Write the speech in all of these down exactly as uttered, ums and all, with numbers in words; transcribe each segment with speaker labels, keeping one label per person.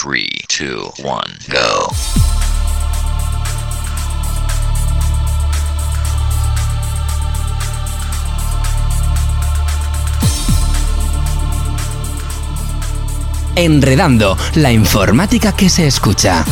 Speaker 1: three, two, one, go.
Speaker 2: Enredando, la informática que se escucha.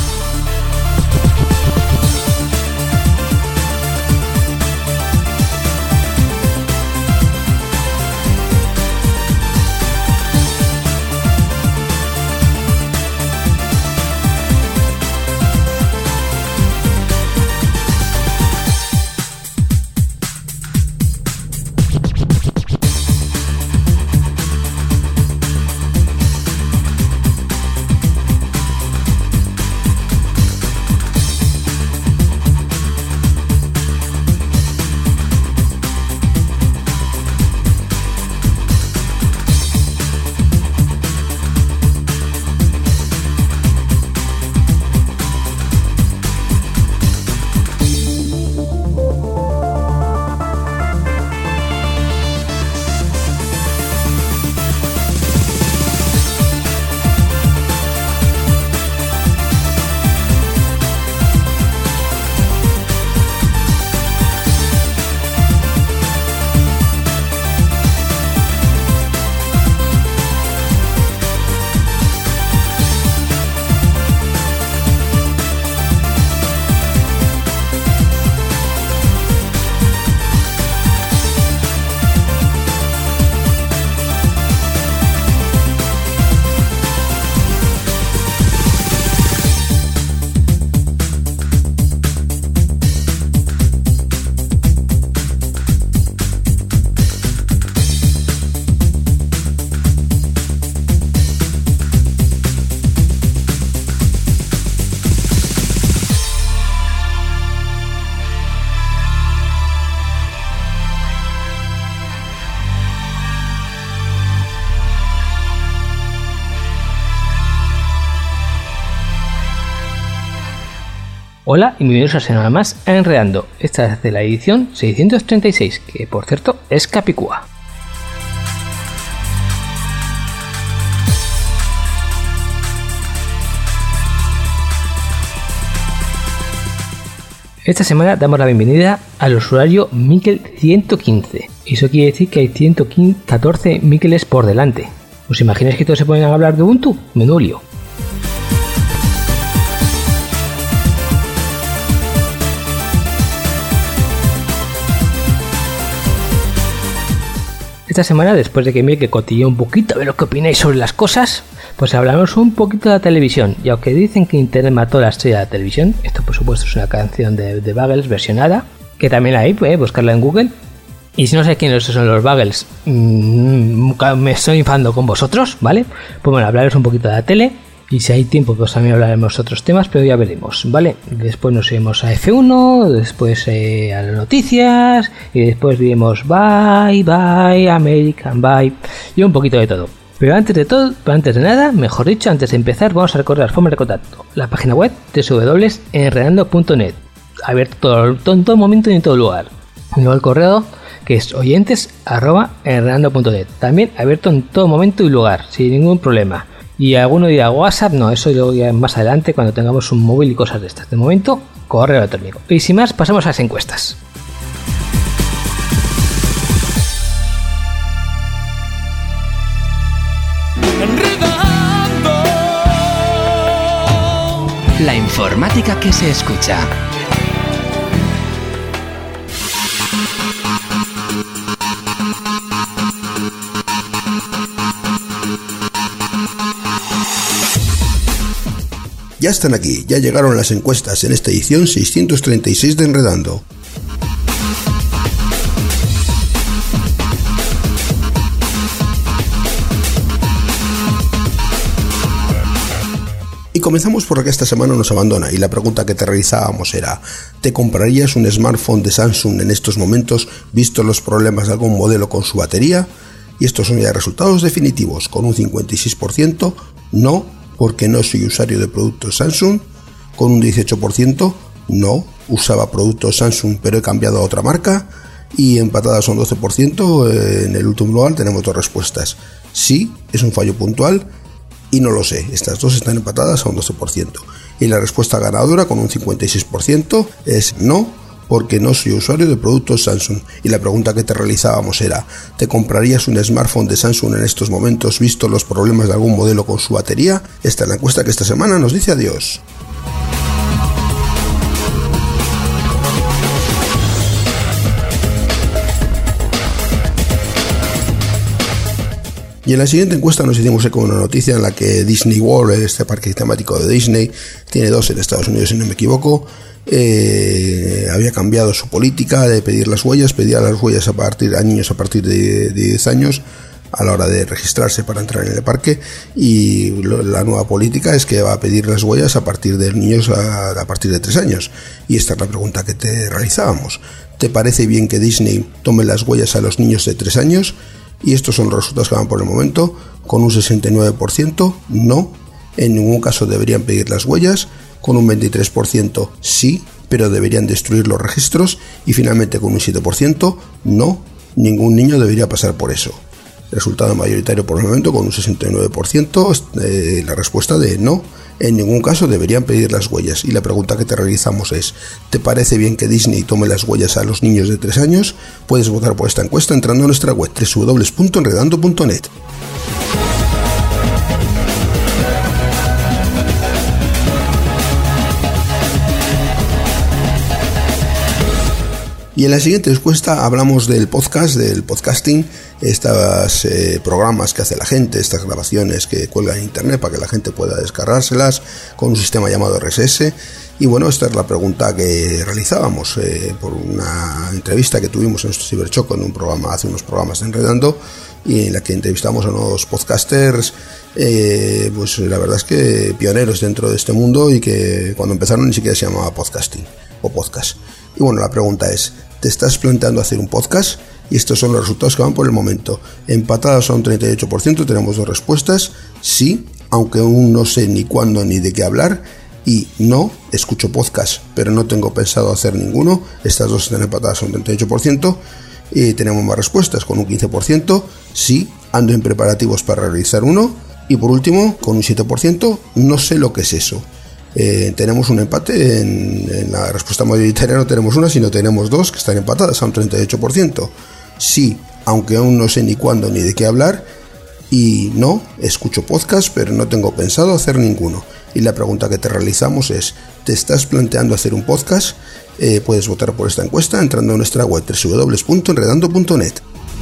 Speaker 3: Hola y bienvenidos a una semana más a Enredando. Esta es de la edición seiscientos treinta y seis, que por cierto es Capicúa. Esta semana damos la bienvenida al usuario Miquel ciento quince. Eso quiere decir que hay ciento catorce Miqueles por delante. ¿Os imagináis que todos se ponen a hablar de Ubuntu? Menudo lío. Esta semana, después de que Miquel cotilleó un poquito a ver lo que opináis sobre las cosas, pues hablamos un poquito de la televisión. Y aunque dicen que Internet mató la estrella de la televisión, esto por supuesto es una canción de, de Buggles versionada, que también la hay, puedes buscarla en Google. Y si no sé quiénes son los Buggles, mmm, me estoy enfadando con vosotros, ¿vale? Pues bueno, hablaros un poquito de la tele. Y si hay tiempo, pues también hablaremos de otros temas, pero ya veremos, ¿vale? Después nos iremos a F uno, después eh, a las noticias, y después diremos bye, bye, American, bye, y un poquito de todo. Pero antes de todo, pero antes de nada, mejor dicho, antes de empezar, vamos a recordar las formas de contacto. La página web doble u doble u doble u punto enredando punto net, abierto todo, todo, en todo momento y en todo lugar. Y luego el correo, que es oyentes arroba enredando punto net, también abierto en todo momento y lugar, sin ningún problema. Y alguno dirá WhatsApp, no, eso lo diré más adelante cuando tengamos un móvil y cosas de estas. De momento, correo electrónico. Y sin más, pasamos a las encuestas.
Speaker 2: La informática que se escucha.
Speaker 4: Ya están aquí, ya llegaron las encuestas en esta edición seiscientos treinta y seis de Enredando. Y comenzamos por la que esta semana nos abandona, y la pregunta que te realizábamos era: ¿te comprarías un smartphone de Samsung en estos momentos, visto los problemas de algún modelo con su batería? Y estos son ya resultados definitivos, con un cincuenta y seis por ciento no, porque no soy usuario de productos Samsung, con un dieciocho por ciento no, usaba productos Samsung pero he cambiado a otra marca, y empatadas a un doce por ciento. En el último lugar tenemos dos respuestas: sí, es un fallo puntual, y no lo sé. Estas dos están empatadas a un doce por ciento. Y la respuesta ganadora con un cincuenta y seis por ciento es no, porque no soy usuario de productos Samsung. Y la pregunta que te realizábamos era, ¿te comprarías un smartphone de Samsung en estos momentos visto los problemas de algún modelo con su batería? Esta es la encuesta que esta semana nos dice adiós. Y en la siguiente encuesta nos hicimos eco de una noticia en la que Disney World, este parque temático de Disney, tiene dos en Estados Unidos si no me equivoco, eh, había cambiado su política de pedir las huellas, pedía las huellas a partir a niños a partir de, de diez años a la hora de registrarse para entrar en el parque, y lo, la nueva política es que va a pedir las huellas a partir de niños a, a partir de tres años. Y esta es la pregunta que te realizábamos. ¿Te parece bien que Disney tome las huellas a los niños de tres años? Y estos son los resultados que van por el momento, con un sesenta y nueve por ciento no, en ningún caso deberían pedir las huellas, con un veintitrés por ciento sí, pero deberían destruir los registros, y finalmente con un siete por ciento no, ningún niño debería pasar por eso. Resultado mayoritario por el momento con un sesenta y nueve por ciento, eh, la respuesta de no, en ningún caso deberían pedir las huellas. Y la pregunta que te realizamos es, ¿te parece bien que Disney tome las huellas a los niños de tres años? Puedes votar por esta encuesta entrando a nuestra web doble u doble u doble u punto enredando punto net. Y en la siguiente encuesta hablamos del podcast, del podcasting, estos eh, programas que hace la gente, estas grabaciones que cuelgan en internet para que la gente pueda descargárselas con un sistema llamado R S S. Y bueno, esta es la pregunta que realizábamos eh, por una entrevista que tuvimos en nuestro Ciberchoco en un programa, hace unos programas de Enredando, y en la que entrevistamos a unos podcasters, eh, pues la verdad es que pioneros dentro de este mundo, y que cuando empezaron ni siquiera se llamaba podcasting o podcast. Y bueno, la pregunta es, ¿te estás planteando hacer un podcast? Y estos son los resultados que van por el momento. Empatados a un treinta y ocho por ciento, tenemos dos respuestas. Sí, aunque aún no sé ni cuándo ni de qué hablar. Y no, escucho podcast, pero no tengo pensado hacer ninguno. Estas dos están empatadas a un treinta y ocho por ciento. Y tenemos más respuestas, con un quince por ciento. Sí, ando en preparativos para realizar uno. Y por último, con un siete por ciento, no sé lo que es eso. Eh, tenemos un empate en, en la respuesta mayoritaria, no tenemos una, sino tenemos dos que están empatadas a un treinta y ocho por ciento. Sí, aunque aún no sé ni cuándo ni de qué hablar. Y no, escucho podcast, pero no tengo pensado hacer ninguno. Y la pregunta que te realizamos es, ¿te estás planteando hacer un podcast? Eh, puedes votar por esta encuesta entrando a nuestra web doble u doble u doble u punto enredando punto net.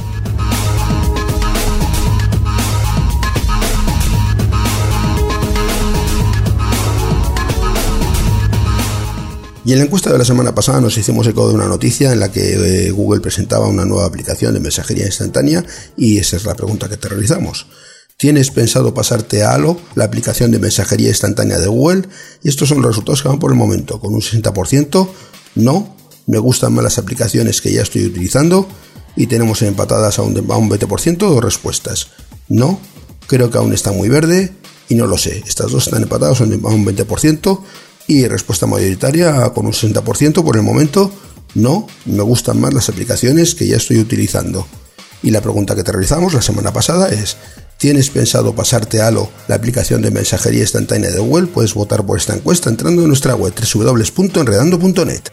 Speaker 4: Y en la encuesta de la semana pasada nos hicimos eco de una noticia en la que eh, Google presentaba una nueva aplicación de mensajería instantánea, y esa es la pregunta que te realizamos. ¿Tienes pensado pasarte a Halo, la aplicación de mensajería instantánea de Google? Y estos son los resultados que van por el momento, con un sesenta por ciento no, me gustan más las aplicaciones que ya estoy utilizando, y tenemos empatadas a un, a un veinte por ciento dos respuestas. No, creo que aún está muy verde, y no lo sé. Estas dos están empatadas a un veinte por ciento. Y respuesta mayoritaria con un sesenta por ciento por el momento, no, me gustan más las aplicaciones que ya estoy utilizando. Y la pregunta que te realizamos la semana pasada es, ¿tienes pensado pasarte a Halo, la aplicación de mensajería instantánea de Google? Puedes votar por esta encuesta entrando en nuestra web doble u doble u doble u punto enredando punto net.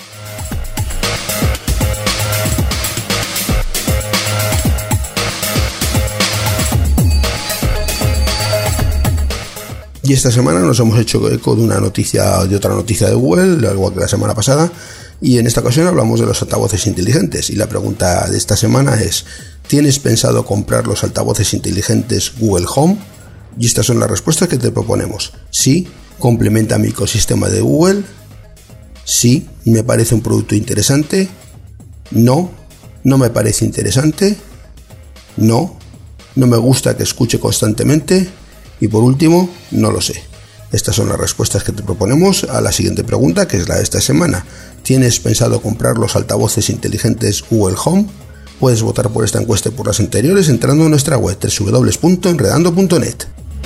Speaker 4: Y esta semana nos hemos hecho eco de una noticia, de otra noticia de Google, algo que la semana pasada, y en esta ocasión hablamos de los altavoces inteligentes. Y la pregunta de esta semana es, ¿tienes pensado comprar los altavoces inteligentes Google Home? Y estas son las respuestas que te proponemos. Sí, complementa mi ecosistema de Google. Sí, me parece un producto interesante. No, no me parece interesante. No, no me gusta que escuche constantemente. Y por último, no lo sé. Estas son las respuestas que te proponemos a la siguiente pregunta, que es la de esta semana. ¿Tienes pensado comprar los altavoces inteligentes Google Home? Puedes votar por esta encuesta y por las anteriores entrando en nuestra web doble u doble u doble u punto enredando punto net.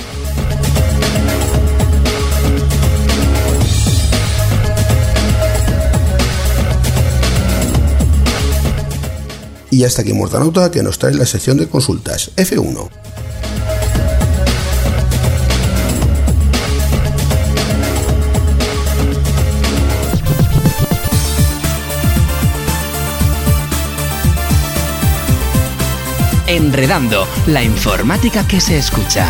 Speaker 4: Y hasta aquí Mortanauta, que nos trae la sección de consultas F uno.
Speaker 2: Enredando, la informática que se escucha.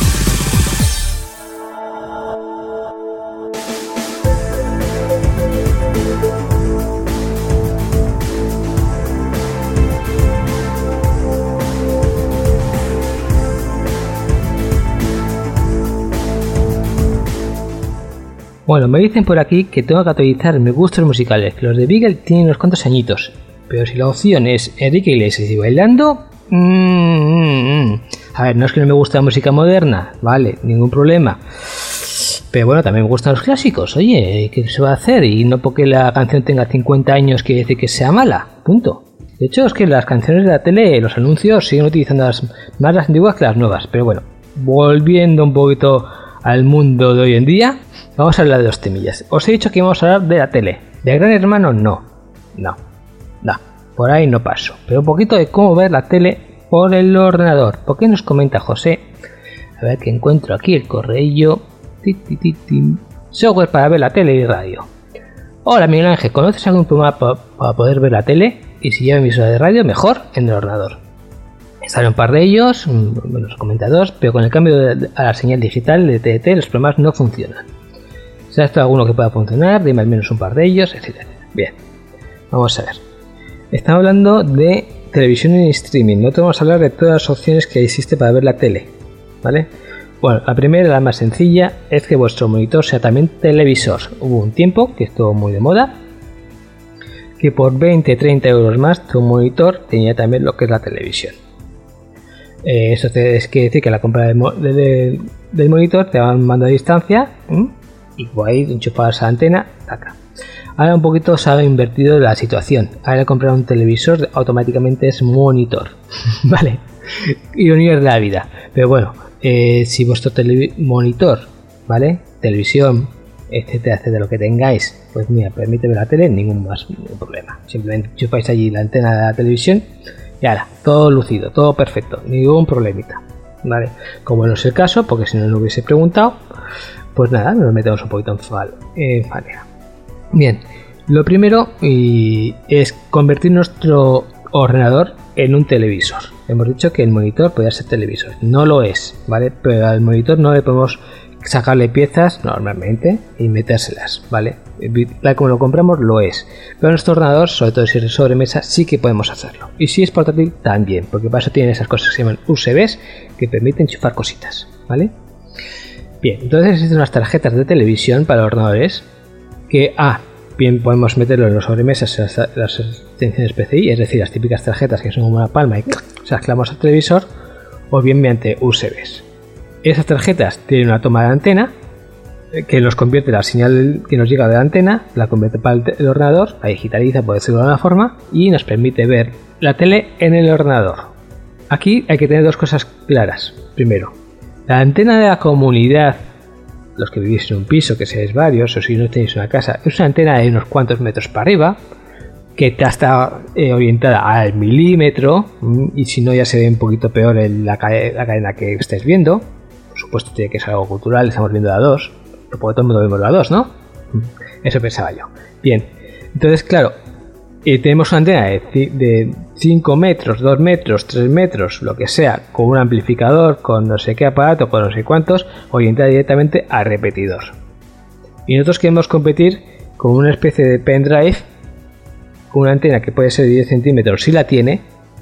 Speaker 3: Bueno, me dicen por aquí que tengo que actualizar mis gustos musicales, que los de Beagle tienen unos cuantos añitos. Pero si la opción es Enrique Iglesias y bailando... Mmm, a ver, no es que no me guste la música moderna, vale, ningún problema. Pero bueno, también me gustan los clásicos, oye, ¿qué se va a hacer? Y no porque la canción tenga cincuenta años quiere decir que sea mala, punto. De hecho, es que las canciones de la tele, los anuncios, siguen utilizando las, más las antiguas que las nuevas. Pero bueno, volviendo un poquito al mundo de hoy en día... Vamos a hablar de dos temillas. Os he dicho que íbamos a hablar de la tele. ¿De Gran Hermano? No. No. No. Por ahí no paso. Pero un poquito de cómo ver la tele por el ordenador. ¿Por qué nos comenta José? A ver que encuentro aquí el correo. Software para ver la tele y radio. Hola Miguel Ángel, ¿conoces algún programa para pa poder ver la tele? Y si lleva emisora de radio, mejor en el ordenador. Sale un par de ellos, nos comenta dos, pero con el cambio de, a la señal digital de T D T los programas no funcionan. ¿Sabes tú alguno que pueda funcionar? Dime al menos un par de ellos, etcétera. Bien, vamos a ver. Estamos hablando de televisión en streaming. No te vamos a hablar de todas las opciones que existe para ver la tele, ¿vale? Bueno, la primera, la más sencilla, es que vuestro monitor sea también televisor. Hubo un tiempo que estuvo muy de moda, que por veinte a treinta euros más tu monitor tenía también lo que es la televisión. Eh, eso te, es quiere decir que la compra de, de, de, del monitor te van mando a distancia, ¿m? Y por ahí enchufas a la antena, acá. Ahora un poquito se ha invertido la situación. Ahora comprar un televisor automáticamente es monitor. Vale, ironías de la vida. Pero bueno, eh, si vuestro monitor, ¿vale? Televisión, etcétera, etcétera, lo que tengáis, pues mira, permite ver la tele, ningún más ningún problema. Simplemente enchufáis allí la antena de la televisión y ahora, todo lucido, todo perfecto, ningún problemita. Vale, como no es el caso, porque si no lo hubiese preguntado, pues nada, nos metemos un poquito en, fal, en falea. Bien, lo primero y es convertir nuestro ordenador en un televisor. Hemos dicho que el monitor podía ser televisor, no lo es, ¿vale? Pero al monitor no le podemos sacarle piezas normalmente y metérselas, ¿vale? Tal como lo compramos lo es, pero nuestro ordenador, sobre todo si es sobremesa, sí que podemos hacerlo. Y si es portátil también, porque para eso tienen esas cosas que se llaman U S Bs que permiten enchufar cositas, ¿vale? Bien, entonces existen unas tarjetas de televisión para ordenadores que, ah, bien podemos meterlo en los sobremesas, las, las extensiones P C I, es decir, las típicas tarjetas que son como una palma y se las clavamos al televisor, o bien mediante U S Bs. Esas tarjetas tienen una toma de antena que nos convierte la señal que nos llega de la antena, la convierte para el ordenador, la digitaliza, por decirlo de alguna forma, y nos permite ver la tele en el ordenador. Aquí hay que tener dos cosas claras. Primero, la antena de la comunidad, los que vivís en un piso, que seáis varios, o si no tenéis una casa, es una antena de unos cuantos metros para arriba, que está eh, orientada al milímetro, y si no ya se ve un poquito peor en la, la cadena que estáis viendo. Por supuesto tiene que ser algo cultural, estamos viendo la dos, porque todo el mundo vemos la dos, ¿no? Eso pensaba yo. Bien, entonces claro, eh, tenemos una antena de, de cinco metros, dos metros, tres metros, lo que sea, con un amplificador, con no sé qué aparato, con no sé cuántos, orientada directamente al repetidor. Y nosotros queremos competir con una especie de pendrive, con una antena que puede ser de diez centímetros si la tiene,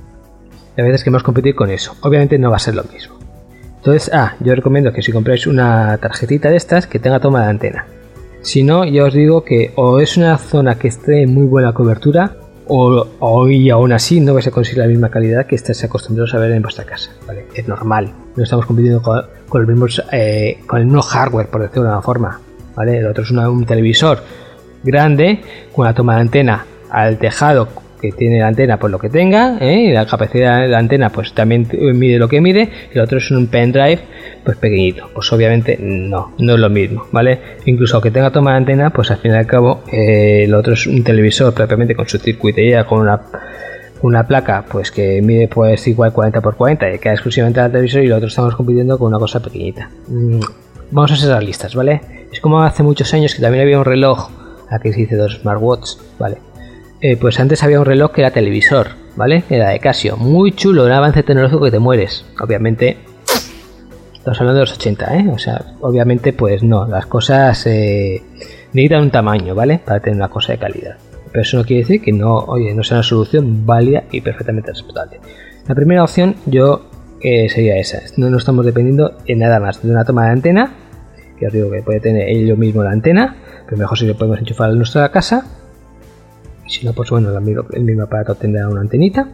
Speaker 3: y a veces queremos competir con eso. Obviamente no va a ser lo mismo. Entonces, ah, yo recomiendo que si compráis una tarjetita de estas, que tenga toma de antena. Si no, ya os digo que o es una zona que esté en muy buena cobertura, o, o y aún así no vais a conseguir la misma calidad que estáis acostumbrados a ver en vuestra casa, ¿vale? Es normal, no estamos compitiendo con, con, el, mismo, eh, con el mismo hardware, por decirlo de una forma, ¿vale? El otro es una, un televisor grande, con una toma de antena al tejado, que tiene la antena por lo que tenga, ¿eh? Y la capacidad de la antena pues también mide lo que mide, y el otro es un pendrive pues pequeñito, pues obviamente no, no es lo mismo, ¿vale? Incluso aunque tenga toma de antena, pues al fin y al cabo eh, el otro es un televisor propiamente con su circuitería, con una una placa pues que mide pues igual cuarenta por cuarenta y queda exclusivamente al televisor, y el otro estamos compitiendo con una cosa pequeñita. Vamos a ser realistas, ¿vale? Es como hace muchos años que también había un reloj, aquí se dice dos smartwatch, ¿vale? Eh, pues antes había un reloj que era televisor, ¿vale? Era de Casio, muy chulo, un avance tecnológico que te mueres. Obviamente, estamos hablando de los ochenta, ¿eh? O sea, obviamente, pues no, las cosas eh, necesitan un tamaño, ¿vale? Para tener una cosa de calidad. Pero eso no quiere decir que no, oye, no sea una solución válida y perfectamente respetable. La primera opción yo eh, sería esa. No nos estamos dependiendo en nada más de una toma de antena, que os digo que puede tener ello mismo la antena, pero mejor si lo podemos enchufar a nuestra casa. Si no, pues bueno, el mismo, el mismo aparato tendrá una antenita.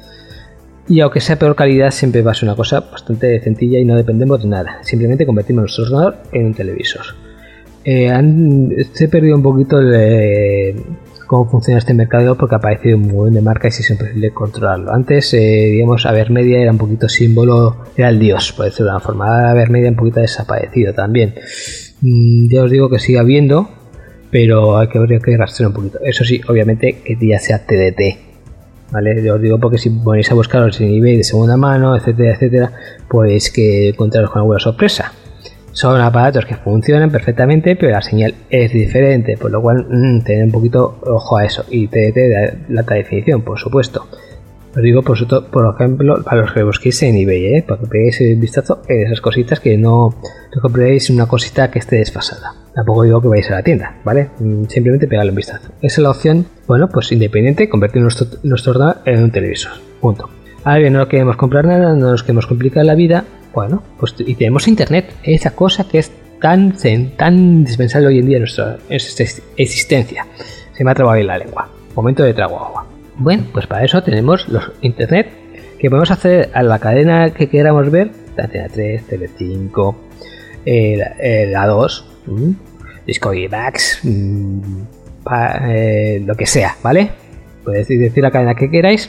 Speaker 3: Y aunque sea peor calidad, siempre va a ser una cosa bastante sencilla y no dependemos de nada. Simplemente convertimos nuestro ordenador en un televisor. Eh, han, he perdido un poquito el... Eh, cómo funciona este mercado porque ha aparecido un buen de marcas y es imposible controlarlo. Antes, eh, digamos, Avermedia era un poquito símbolo, era el dios, por decirlo de una forma. Ahora Avermedia un poquito desaparecido también. Mm, ya os digo que sigue habiendo, pero hay que, habría que rastrear un poquito. Eso sí, obviamente que ya sea T D T, ¿vale? Yo os digo porque si ponéis a buscaros en eBay de segunda mano, etcétera, etcétera, pues que encontraros con alguna sorpresa. Son aparatos que funcionan perfectamente, pero la señal es diferente, por lo cual mmm, tener un poquito ojo a eso. Y T D T de la alta definición, por supuesto. Os digo, por, por ejemplo, para los que busquéis en eBay, ¿eh? Para que peguéis un vistazo en esas cositas, que no, no compréis una cosita que esté desfasada. Tampoco digo que vayáis a la tienda, ¿vale? Simplemente pegarle un vistazo. Esa es la opción, bueno, pues independiente, convertir nuestro, nuestro ordenador en un televisor. Punto. Ahora bien, no queremos comprar nada, no nos queremos complicar la vida. Bueno, pues y tenemos internet, esa cosa que es tan, tan indispensable hoy en día en nuestra, en nuestra existencia. Se me ha trabado ahí la lengua. Momento de trago agua. Bueno, pues para eso tenemos los internet que podemos hacer a la cadena que queramos ver, Antena tres, Tele cinco, eh, la, eh, la dos, mmm, Discovery Max, mmm, pa, eh, lo que sea, ¿vale? Podéis decir la cadena que queráis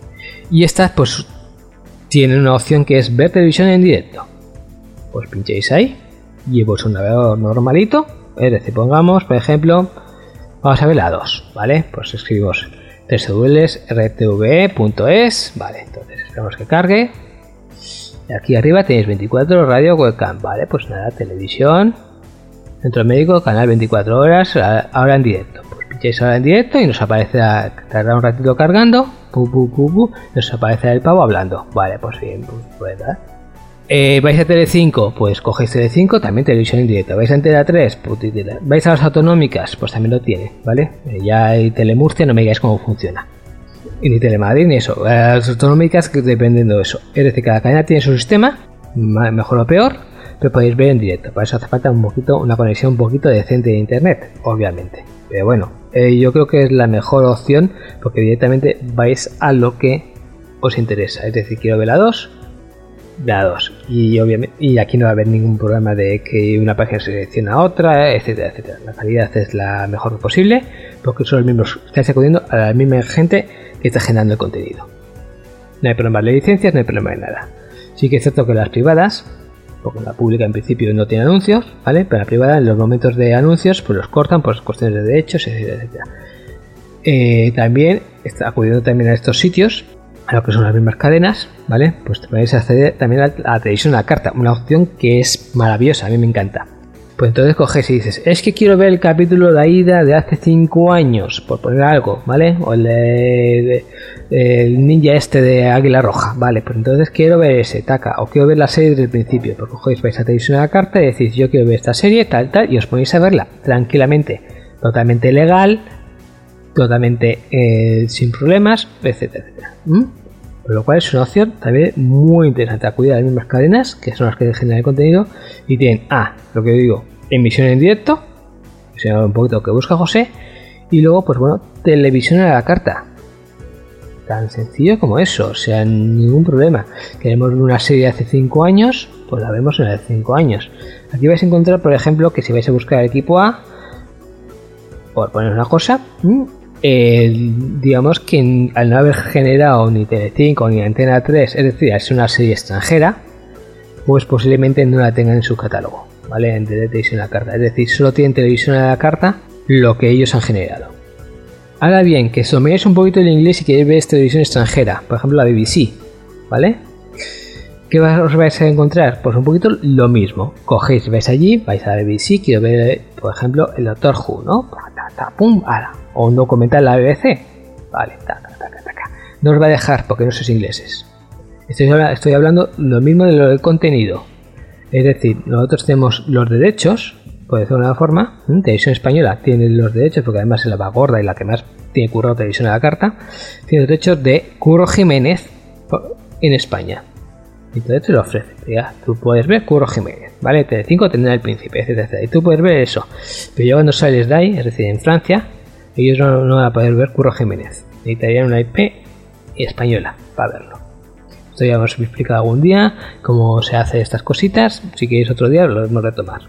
Speaker 3: y estas pues tienen una opción que es ver televisión en directo. Pues pinchéis ahí y pues un navegador normalito, es decir, pongamos, por ejemplo, vamos a ver la dos, ¿vale? Pues escribimos w r t v e punto es, vale, entonces esperamos que cargue. Y aquí arriba tenéis veinticuatro radio webcam, vale, pues nada, televisión, centro médico, canal veinticuatro horas, ahora en directo. Pues pincháis ahora en directo y nos aparece, tarda un ratito cargando, pu, pu, pu, pu, nos aparece el pavo hablando, vale, pues bien, pues, pues ¿verdad? Eh, vais a Tele cinco, pues cogéis Tele cinco, también televisión en directo. Vais a Antena tres, pues, vais a las autonómicas, pues también lo tiene, ¿vale? Eh, ya hay Telemurcia, no me digáis cómo funciona. Y ni Telemadrid ni eso. Las autonómicas que dependen de eso. Es decir, cada cadena tiene su sistema, mejor o peor, pero podéis ver en directo. Para eso hace falta un poquito, una conexión un poquito decente de internet, obviamente. Pero bueno, eh, yo creo que es la mejor opción porque directamente vais a lo que os interesa. Es decir, quiero ver la dos. La dos y obviamente y aquí no va a haber ningún problema de que una página se selecciona a otra, etcétera, etcétera. La calidad es la mejor posible porque son los mismos, estáis acudiendo a la misma gente que está generando el contenido. No hay problema de licencias, no hay problema de nada. Sí que es cierto que las privadas, porque la pública en principio no tiene anuncios, ¿vale? Pero la privada en los momentos de anuncios pues los cortan por cuestiones de derechos, etcétera, etcétera. Eh, también está acudiendo también a estos sitios, a lo que son las mismas cadenas, ¿vale? Pues te podéis acceder también a la televisión a la carta, una opción que es maravillosa, a mí me encanta. Pues entonces coges y dices, es que quiero ver el capítulo de Aida de hace cinco años, por poner algo, ¿vale? O el, de, de, el ninja este de Águila Roja, ¿vale? Pues entonces quiero ver ese, taca, o quiero ver la serie desde el principio, pues cogéis, vais a televisión a la carta y decís, yo quiero ver esta serie, tal, tal, y os ponéis a verla tranquilamente, totalmente legal, totalmente eh, sin problemas, etcétera, etcétera. ¿Mm? Por lo cual es una opción también muy interesante, acudir a las mismas cadenas que son las que generan el contenido y tienen A, ah, lo que digo, emisión en directo, que sea un poquito lo que busca José, y luego pues bueno, televisión a la carta, tan sencillo como eso, o sea, ningún problema. Queremos ver una serie de hace cinco años, pues la vemos en la de cinco años. Aquí vais a encontrar, por ejemplo, que si vais a buscar el equipo A, por poner una cosa, Eh, digamos que al no haber generado ni Tele cinco ni Antena tres, es decir, es una serie extranjera, pues posiblemente no la tengan en su catálogo, ¿vale? En televisión a la carta, es decir, solo tienen televisión a la carta lo que ellos han generado. Ahora bien, que soméis un poquito el inglés y queréis ver televisión extranjera, por ejemplo la B B C, ¿vale? ¿Qué os vais a encontrar? Pues un poquito lo mismo. Cogéis, vais allí, vais a la B B C, quiero ver, por ejemplo, el Doctor Who, ¿no? Ta, ta, ta, pum, ala. O un documental de la B B C. Vale, taca, taca, taca. no os va a dejar porque no sois ingleses. Estoy, estoy hablando lo mismo de lo del contenido. Es decir, nosotros tenemos los derechos, por decirlo de alguna forma, ¿eh? Televisión Española tiene los derechos, porque además es la más gorda y la que más tiene currado televisión a la carta, tiene los derechos de Curro Jiménez en España. Entonces te lo ofrece, ya, tú puedes ver Curro Jiménez, ¿vale? Telecinco tendrá el príncipe, etcétera, etcétera, y tú puedes ver eso. Pero ya cuando sales de ahí, es decir, en Francia, ellos no, no van a poder ver Curro Jiménez. Necesitarían una I P española para verlo. Esto ya hemos explicado algún día cómo se hace estas cositas. Si queréis otro día lo podemos retomar.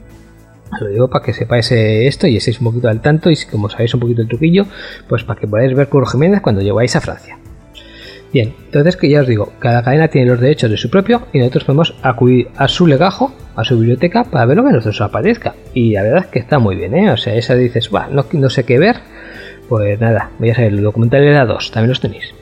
Speaker 3: Lo digo para que sepáis esto y estéis un poquito al tanto, y si como sabéis un poquito el truquillo, pues para que podáis ver Curro Jiménez cuando llegáis a Francia. Bien, entonces que ya os digo, cada cadena tiene los derechos de su propio y nosotros podemos acudir a su legajo, a su biblioteca, para ver lo que a nosotros aparezca. Y la verdad es que está muy bien, ¿eh? O sea, esa dices, bah, no, no sé qué ver, pues nada, voy a saber, el documental era dos, también los tenéis.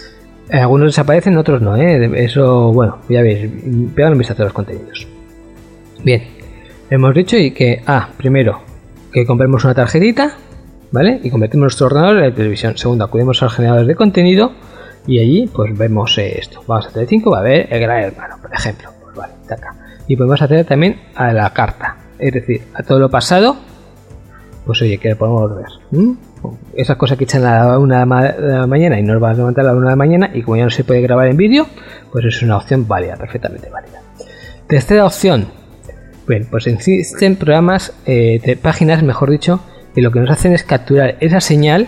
Speaker 3: Algunos desaparecen, otros no, ¿eh? Eso, bueno, ya veis, pegan un vistazo a los contenidos. Bien, hemos dicho y que, ah, primero, que compremos una tarjetita, ¿vale? Y convertimos nuestro ordenador en televisión. Segundo, acudimos a los generadores de contenido y allí, pues vemos eh, esto. Vamos a Telecinco, va a ver El Gran Hermano, por ejemplo. Pues vale, está acá. Y podemos acceder también a la carta, es decir, a todo lo pasado, pues oye, que lo podemos ver. ¿Mm? Esas cosas que echan a la una de la mañana y nos van a levantar a la una de la mañana, y como ya no se puede grabar en vídeo, pues es una opción válida, perfectamente válida. Tercera opción. Bien, pues existen programas, eh, de páginas, mejor dicho, que lo que nos hacen es capturar esa señal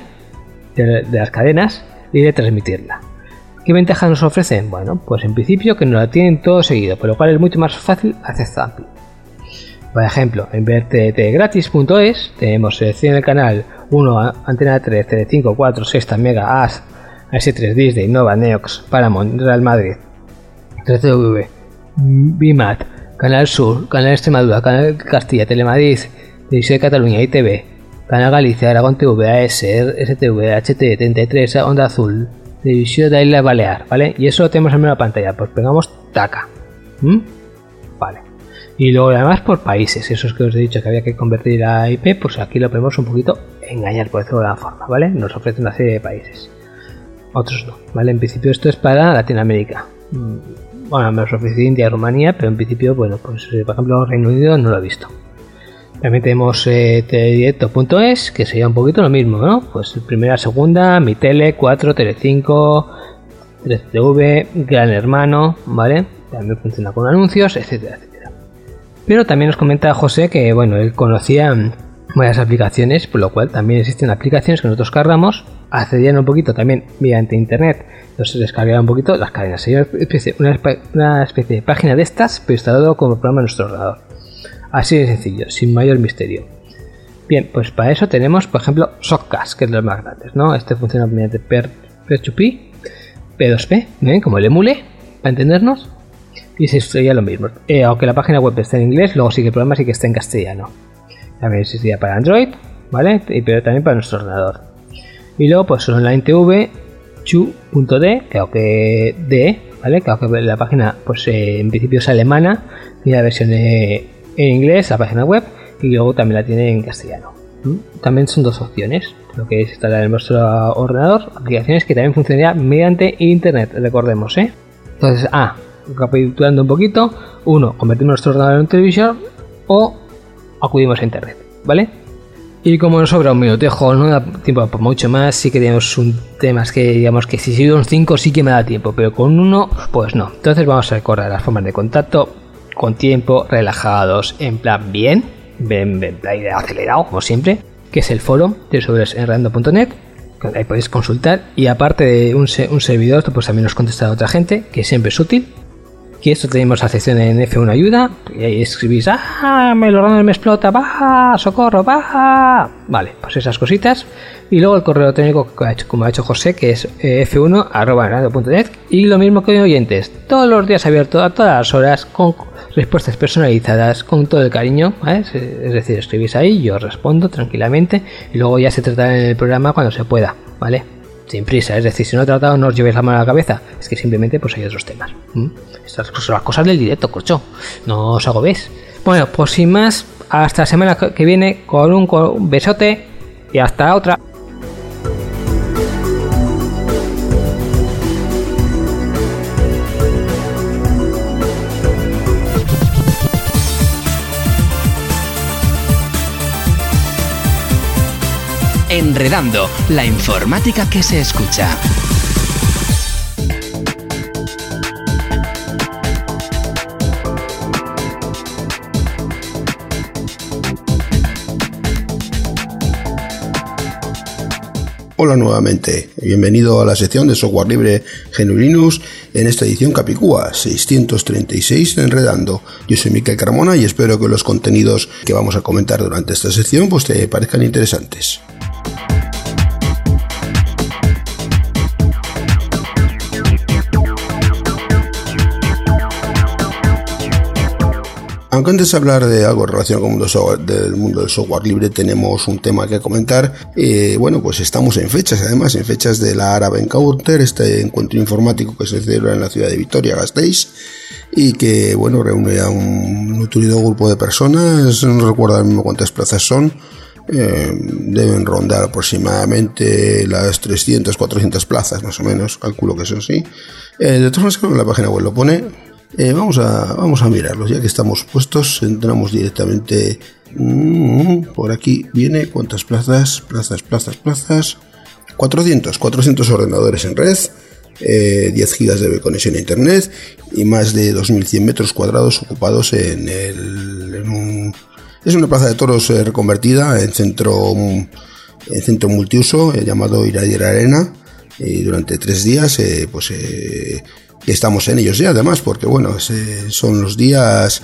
Speaker 3: de, de las cadenas y de transmitirla. ¿Qué ventajas nos ofrecen? Bueno, pues en principio que nos la tienen todo seguido, por lo cual es mucho más fácil hacer zapping. Por ejemplo, en ver t t gratis punto es tenemos selección del canal uno, Antena tres, Telecinco, cuatro, Sexta, Mega, A S, A S tres, Disney, Nova, Neox, Paramount, Real Madrid, tres T V, Bimat, Canal Sur, Canal Extremadura, Canal Castilla, Telemadrid, Televisión de Cataluña, I T V, Canal Galicia, Aragón T V, A S, S T V, H T, treinta y tres, Onda Azul, Televisión de Isla Balear, ¿vale? Y eso lo tenemos en la pantalla, pues pegamos taca. ¿Mm? Vale. Y luego además por países, esos que os he dicho que había que convertir a I P, pues aquí lo podemos un poquito engañar, por decirlo de alguna forma, ¿vale? Nos ofrece una serie de países. Otros no, ¿vale? En principio esto es para Latinoamérica. Bueno, nos ofrece India y Rumanía, pero en principio, bueno, pues por ejemplo Reino Unido no lo he visto. También tenemos eh, teledirecto punto es, que sería un poquito lo mismo, ¿no? Pues primera, segunda, Mi Tele, cuatro, Telecinco, tres T V, Gran Hermano, ¿vale? También funciona con anuncios, etcétera, etcétera. Pero también nos comenta José que, bueno, él conocía varias aplicaciones, por lo cual también existen aplicaciones que nosotros cargamos, accedían un poquito también mediante internet, entonces descargaban un poquito las cadenas. Sería una especie, una, una especie de página de estas, pero instalado como programa en nuestro ordenador. Así de sencillo, sin mayor misterio. Bien, pues para eso tenemos, por ejemplo, Softcast, que es de los más grandes, ¿no? Este funciona mediante Peer to Peer, P dos P, ¿eh? Como el emule, para entendernos, y se sería lo mismo. Eh, aunque la página web está en inglés, luego sí que el programa sí que está en castellano. También existiría para Android, ¿vale? Y, pero también para nuestro ordenador. Y luego, pues Online T V, chu punto d, que aunque D, ¿vale? Que aunque la página, pues eh, en principio es alemana, tiene la versión de en inglés, la página web, y luego también la tiene en castellano. También son dos opciones, lo que es instalar en nuestro ordenador aplicaciones que también funcionarían mediante internet, recordemos, ¿eh? Entonces, ah, recapitulando un poquito, uno, convertimos nuestro ordenador en televisión o acudimos a internet, ¿vale? Y como nos sobra un minutejo, no da tiempo para mucho más, sí que tenemos un tema que digamos que si sigo un cinco sí que me da tiempo, pero con uno, pues no. Entonces vamos a recordar las formas de contacto con tiempo, relajados, en plan bien, bien, bien, bien acelerado, como siempre, que es el foro de sobre enredando punto net, ahí podéis consultar, y aparte de un, un servidor, pues también nos contesta otra gente, que siempre es útil. Aquí esto tenemos la sección en F uno ayuda, y ahí escribís, ah, me lo me explota, baja, socorro, baja, vale, pues esas cositas. Y luego el correo electrónico, como ha hecho José, que es f uno arroba enredando punto net, y lo mismo que oyentes, todos los días abierto a todas las horas, con respuestas personalizadas, con todo el cariño, ¿vale? Es decir, escribís ahí, yo respondo tranquilamente, y luego ya se tratará en el programa cuando se pueda, ¿vale? Sin prisa, es decir, si no he tratado no os llevéis la mano a la cabeza, es que simplemente pues hay otros temas. ¿Mm? Estas son las cosas del directo, corcho, no os agobiéis. Bueno, pues sin más, hasta la semana que viene con un, con un besote y hasta otra.
Speaker 2: Enredando, la informática que se escucha.
Speaker 4: Hola nuevamente, bienvenido a la sección de software libre G N U Linux en esta edición Capicúa seiscientos treinta y seis de Enredando. Yo soy Miquel Carmona y espero que los contenidos que vamos a comentar durante esta sección pues te parezcan interesantes. Aunque antes de hablar de algo relacionado con el mundo software, del mundo del software libre, tenemos un tema que comentar. Eh, bueno, pues estamos en fechas, además, en fechas de la Arab Encounter, este encuentro informático que se celebra en la ciudad de Vitoria-Gasteiz y que, bueno, reúne a un nutrido grupo de personas. No recuerdo ahora mismo cuántas plazas son. Eh, deben rondar aproximadamente las trescientas, cuatrocientas plazas, más o menos, calculo que son así. Eh, de todas formas, creo que en la página web lo pone. Eh, vamos a vamos a mirarlos, ya que estamos puestos, entramos directamente mmm, por aquí. Viene cuántas plazas, plazas, plazas, plazas. cuatrocientos, cuatrocientos ordenadores en red, eh, diez gigas de conexión a internet y más de dos mil cien metros cuadrados ocupados en el en un, es una plaza de toros eh, reconvertida en centro en centro multiuso eh, llamado Iradier Arena, y durante tres días eh, pues eh, estamos en ellos ya, además, porque bueno, son los días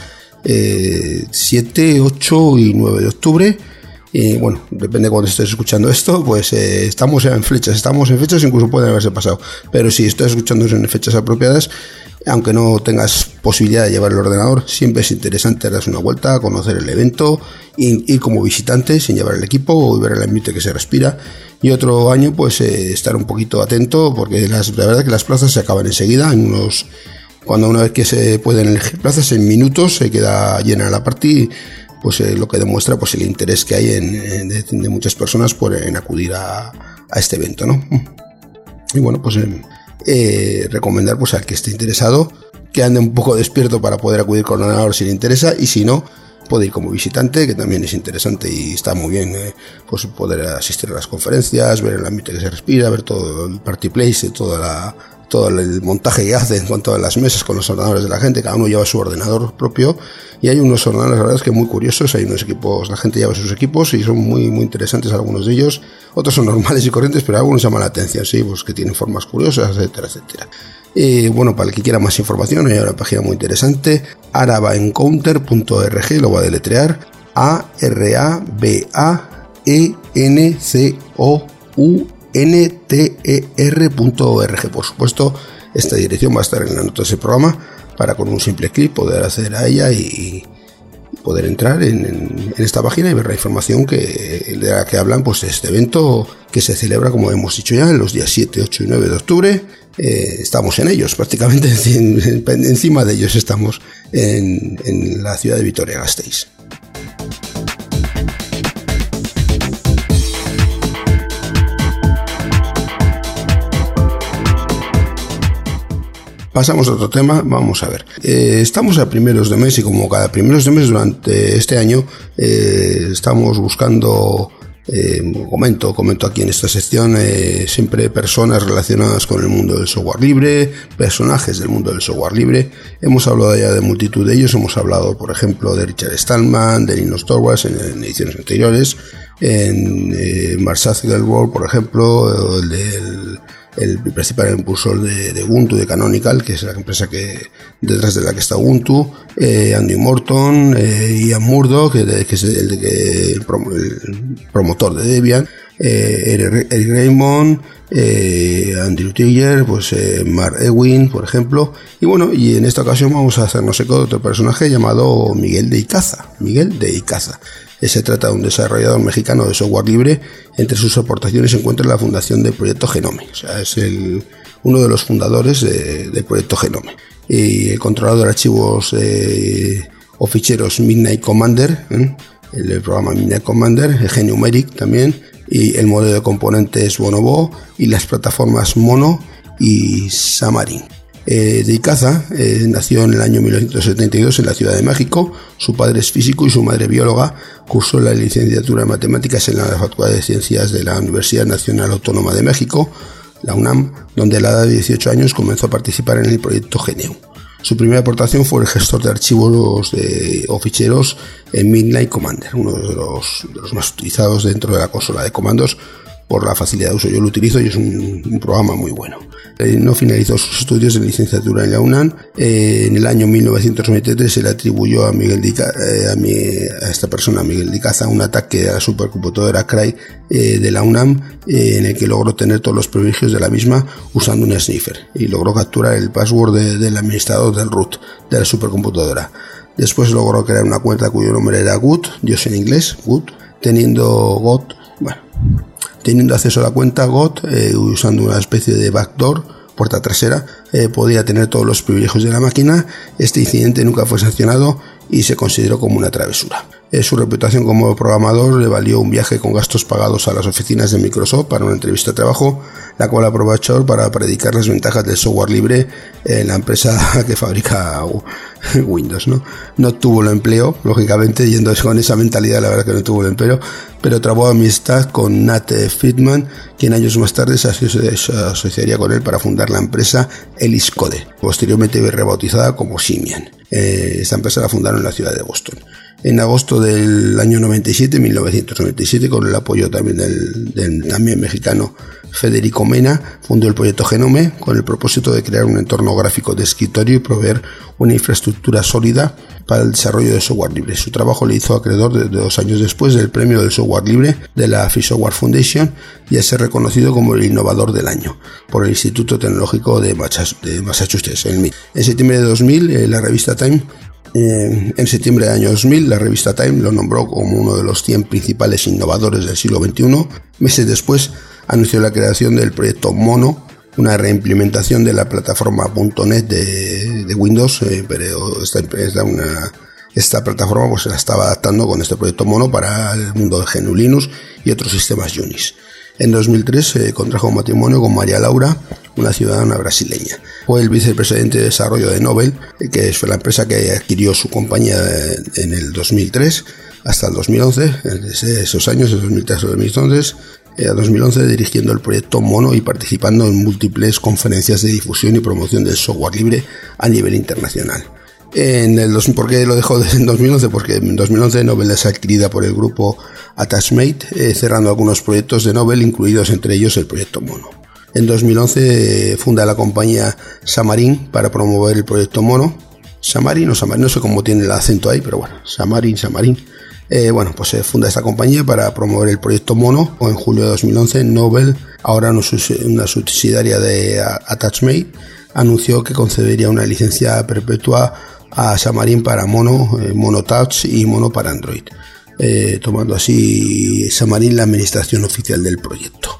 Speaker 4: eh, siete, ocho y nueve de octubre. Y bueno, depende de cuando estés escuchando esto, pues eh, estamos ya en fechas, estamos en fechas, incluso pueden haberse pasado. Pero si estás escuchando en fechas apropiadas, aunque no tengas posibilidad de llevar el ordenador, siempre es interesante darse una vuelta, conocer el evento, ir, ir como visitante sin llevar el equipo o ver el ambiente que se respira. Y otro año, pues eh, estar un poquito atento, porque las, la verdad que las plazas se acaban enseguida, en unos, cuando una vez que se pueden elegir plazas, en minutos se queda llena la party, pues eh, lo que demuestra pues el interés que hay en, en, de, de muchas personas por en acudir a, a este evento, ¿no? Y bueno, pues eh, eh, recomendar pues al que esté interesado que ande un poco despierto para poder acudir con el ordenador si le interesa, y si no, puede ir como visitante, que también es interesante y está muy bien, eh, pues poder asistir a las conferencias, ver el ambiente que se respira, ver todo el party place, toda la, todo el montaje que hace en cuanto a las mesas con los ordenadores de la gente. Cada uno lleva su ordenador propio y hay unos ordenadores, la verdad es que muy curiosos. Hay unos equipos, la gente lleva sus equipos y son muy muy interesantes algunos de ellos. Otros son normales y corrientes, pero algunos llaman la atención, sí, pues que tienen formas curiosas, etcétera, etcétera. Y bueno, para el que quiera más información, hay una página muy interesante, arabaencounter punto org, lo voy a deletrear, A R A B A E N C O U N T E R punto org. Por supuesto, esta dirección va a estar en la nota de ese programa para con un simple clic poder acceder a ella y poder entrar en, en, en esta página y ver la información que, de la que hablan, pues de este evento que se celebra, como hemos dicho ya, en los días siete, ocho y nueve de octubre. Eh, estamos en ellos, prácticamente en, en, encima de ellos estamos en, en la ciudad de Vitoria-Gasteiz. Pasamos a otro tema, vamos a ver. Eh, estamos a primeros de mes y como cada primeros de mes durante este año eh, estamos buscando, eh, comento, comento aquí en esta sección, eh, siempre personas relacionadas con el mundo del software libre, personajes del mundo del software libre. Hemos hablado ya de multitud de ellos, hemos hablado por ejemplo de Richard Stallman, de Linus Torvalds en, en ediciones anteriores, en eh, Mark Zuckerberg, por ejemplo, el del el principal impulsor de, de Ubuntu, de Canonical, que es la empresa que detrás de la que está Ubuntu, eh, Andy Morton, eh, Ian Murdoch, que, de, que es el, de, que, el, prom, el promotor de Debian, eh, Eric, Eric Raymond, eh, Andrew Tiger, pues eh, Mark Ewing, por ejemplo. Y bueno, y en esta ocasión vamos a hacernos eco de otro personaje llamado Miguel de Icaza. Miguel de Icaza. Se trata de un desarrollador mexicano de software libre. Entre sus aportaciones se encuentra la fundación del proyecto Genome. O sea, es el, uno de los fundadores de, del proyecto Genome. Y el controlador de archivos eh, o ficheros Midnight Commander, ¿eh? el, el programa Midnight Commander, el GNumeric también, y el modelo de componentes Bonobo y las plataformas Mono y Xamarin. Eh, de Icaza eh, nació en el año mil novecientos setenta y dos en la Ciudad de México. Su padre es físico y su madre bióloga. Cursó la licenciatura en matemáticas en la Facultad de Ciencias de la Universidad Nacional Autónoma de México, la UNAM, donde a la edad de dieciocho años comenzó a participar en el proyecto G N E U. Su primera aportación fue el gestor de archivos de, o ficheros en Midnight Commander, uno de los, de los más utilizados dentro de la consola de comandos por la facilidad de uso. Yo lo utilizo y es un, un programa muy bueno. Eh, no finalizó sus estudios de licenciatura en la UNAM. Eh, en el año mil novecientos noventa y tres se le atribuyó a Miguel de Icaza, eh, a, mi, a esta persona, Miguel de Icaza, un ataque a la supercomputadora Cray eh, de la UNAM, eh, en el que logró tener todos los privilegios de la misma usando un sniffer y logró capturar el password de, del administrador del root de la supercomputadora. Después logró crear una cuenta cuyo nombre era Gut, Dios en inglés, Gut, teniendo Got, bueno, teniendo acceso a la cuenta Got, eh, usando una especie de backdoor, puerta trasera, eh, podía tener todos los privilegios de la máquina. Este incidente nunca fue sancionado y se consideró como una travesura. Eh, su reputación como programador le valió un viaje con gastos pagados a las oficinas de Microsoft para una entrevista de trabajo, la cual aprovechó para predicar las ventajas del software libre en la empresa que fabrica Windows, ¿no? No tuvo el empleo, lógicamente, yendo con esa mentalidad, la verdad que no tuvo el empleo, pero trabó amistad con Nat Friedman, quien años más tarde se asociaría con él para fundar la empresa Ellis Code, posteriormente rebautizada como Simian. Eh, esta empresa la fundaron en la ciudad de Boston. En agosto del año noventa y siete, mil novecientos noventa y siete, con el apoyo también del, del también mexicano Federico Mena, fundó el proyecto Genome con el propósito de crear un entorno gráfico de escritorio y proveer una infraestructura sólida para el desarrollo de software libre. Su trabajo le hizo acreedor de, de dos años después del premio del software libre de la Free Software Foundation y a ser reconocido como el innovador del año por el Instituto Tecnológico de Massachusetts, el M I T. En septiembre de dos mil, eh, la revista Time Eh, en septiembre del año dos mil, la revista Time lo nombró como uno de los cien principales innovadores del siglo veintiuno. Meses después, anunció la creación del proyecto Mono, una reimplementación de la plataforma punto net de, de Windows, eh, pero esta, esta, una, esta plataforma pues, se la estaba adaptando con este proyecto Mono para el mundo de G N U Linux y otros sistemas Unix. En dos mil tres se eh, contrajo matrimonio con María Laura, una ciudadana brasileña. Fue el vicepresidente de desarrollo de Nobel, que fue la empresa que adquirió su compañía en el dos mil tres hasta el dos mil once, desde esos años, de dos mil tres a dos mil once, a dos mil once dirigiendo el proyecto Mono y participando en múltiples conferencias de difusión y promoción del software libre a nivel internacional. En el dos, ¿Por qué lo dejó en dos mil once? Porque en dos mil once Nobel es adquirida por el grupo Attachmate, eh, cerrando algunos proyectos de Nobel, incluidos entre ellos el proyecto Mono. En dos mil once eh, funda la compañía Xamarin para promover el proyecto Mono. Xamarin o Xamarin, no sé cómo tiene el acento ahí, pero bueno, Xamarin, Xamarin. Eh, bueno, pues se funda esta compañía para promover el proyecto Mono. O en julio de dos mil once, Nobel, ahora una subsidiaria de Attachmate, anunció que concedería una licencia perpetua a Xamarin para Mono, eh, Mono Touch y Mono para Android, eh, tomando así Xamarin la administración oficial del proyecto.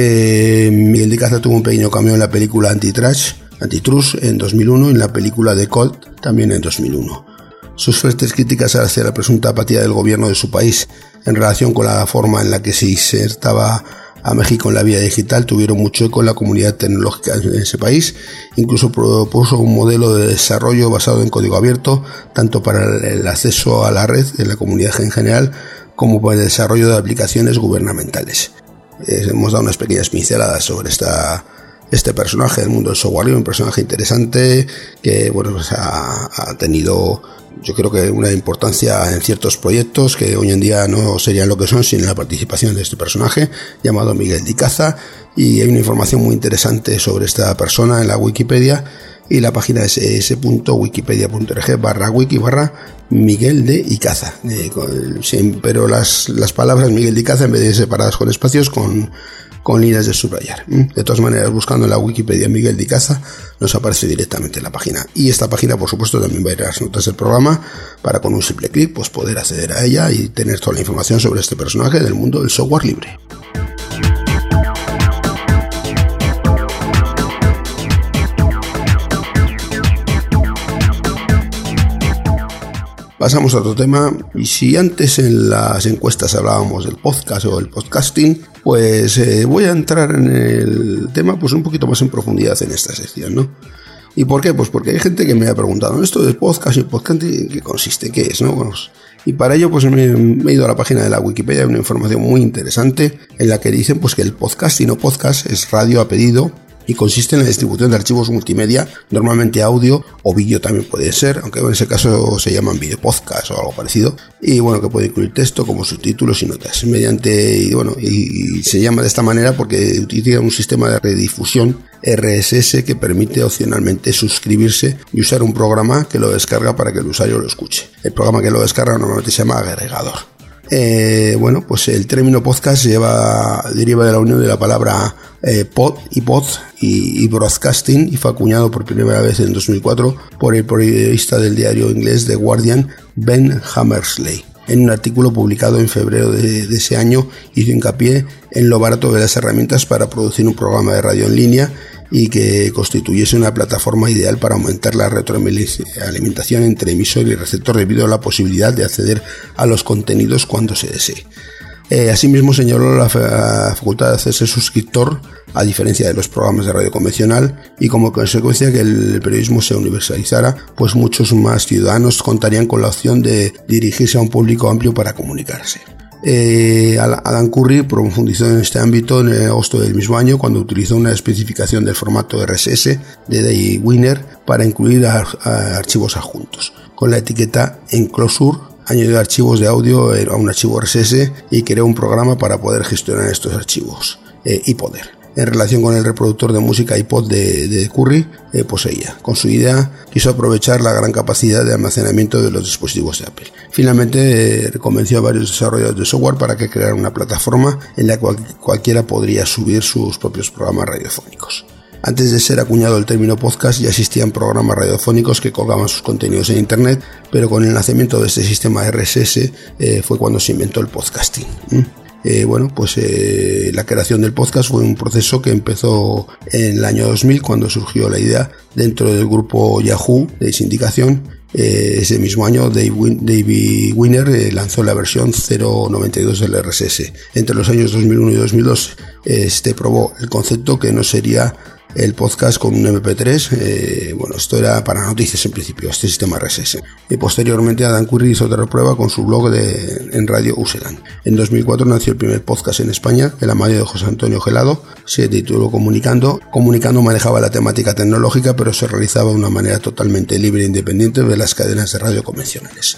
Speaker 4: Eh, Miguel de Icaza tuvo un pequeño cameo en la película Antitrust, Antitrust en dos mil uno y en la película The Cult también en dos mil uno. Sus fuertes críticas hacia la presunta apatía del gobierno de su país en relación con la forma en la que se insertaba a México en la vía digital tuvieron mucho eco en la comunidad tecnológica en ese país. Incluso propuso un modelo de desarrollo basado en código abierto, tanto para el acceso a la red de la comunidad en general, como para el desarrollo de aplicaciones gubernamentales. Eh, hemos dado unas pequeñas pinceladas sobre esta, este personaje del mundo del software libre, un personaje interesante que bueno, pues ha, ha tenido, yo creo que una importancia en ciertos proyectos que hoy en día no serían lo que son sin la participación de este personaje llamado Miguel de Icaza, y hay una información muy interesante sobre esta persona en la Wikipedia, y la página es s punto wikipedia punto org barra wiki barra Miguel de Icaza, eh, con, sí, pero las, las palabras Miguel de Icaza en vez de separadas con espacios con con líneas de subrayar. De todas maneras, buscando en la Wikipedia Miguel de Icaza, nos aparece directamente en la página. Y esta página, por supuesto, también va a ir a las notas del programa para con un simple clic pues poder acceder a ella y tener toda la información sobre este personaje del mundo del software libre. Pasamos a otro tema, y si antes en las encuestas hablábamos del podcast o el podcasting, pues eh, voy a entrar en el tema pues un poquito más en profundidad en esta sección, ¿no? ¿Y por qué? Pues porque hay gente que me ha preguntado, ¿esto del podcast y podcast en qué consiste? ¿Qué es? ¿No? Bueno, y para ello pues me, me he ido a la página de la Wikipedia, hay una información muy interesante en la que dicen pues que el podcast y no podcast es radio a pedido y consiste en la distribución de archivos multimedia, normalmente audio o vídeo también puede ser, aunque en ese caso se llaman video podcast o algo parecido, y bueno, que puede incluir texto como subtítulos y notas, mediante, y bueno, y, y se llama de esta manera porque utiliza un sistema de redifusión R S S que permite opcionalmente suscribirse y usar un programa que lo descarga para que el usuario lo escuche. El programa que lo descarga normalmente se llama agregador. Eh, bueno, pues el término podcast lleva, deriva de la unión de la palabra eh, pod y pod y, y broadcasting, y fue acuñado por primera vez en dos mil cuatro por el periodista del diario inglés The Guardian, Ben Hammersley. En un artículo publicado en febrero de, de ese año hizo hincapié en lo barato de las herramientas para producir un programa de radio en línea y que constituyese una plataforma ideal para aumentar la retroalimentación entre emisor y receptor debido a la posibilidad de acceder a los contenidos cuando se desee. Eh, asimismo señaló la, la facultad de hacerse suscriptor a diferencia de los programas de radio convencional y como consecuencia que el periodismo se universalizara, pues muchos más ciudadanos contarían con la opción de dirigirse a un público amplio para comunicarse. Eh, Adam Curry profundizó en este ámbito en agosto del mismo año cuando utilizó una especificación del formato R S S de Daywinner para incluir a, a archivos adjuntos. Con la etiqueta Enclosure añadió archivos de audio a un archivo R S S y creó un programa para poder gestionar estos archivos eh, y poder. En relación con el reproductor de música iPod de, de Curry, eh, poseía. Con su idea quiso aprovechar la gran capacidad de almacenamiento de los dispositivos de Apple. Finalmente eh, convenció a varios desarrolladores de software para que crearan una plataforma en la cual cualquiera podría subir sus propios programas radiofónicos. Antes de ser acuñado el término podcast ya existían programas radiofónicos que colgaban sus contenidos en internet, pero con el nacimiento de este sistema R S S eh, fue cuando se inventó el podcasting. ¿Mm? Eh, bueno, pues eh, la creación del podcast fue un proceso que empezó en el año dos mil cuando surgió la idea dentro del grupo Yahoo de sindicación. Eh, ese mismo año Dave, Win- Dave Winner eh, lanzó la versión cero punto noventa y dos del R S S. Entre los años dos mil uno y dos mil dos eh, este probó el concepto que no sería el podcast con un eme pe tres, eh, bueno, esto era para noticias en principio, este sistema R S S. Y posteriormente Adam Curry hizo otra prueba con su blog de, en Radio Useland. En dos mil cuatro nació el primer podcast en España, de la mano de José Antonio Gelado, se tituló Comunicando. Comunicando manejaba la temática tecnológica, pero se realizaba de una manera totalmente libre e independiente de las cadenas de radio convencionales.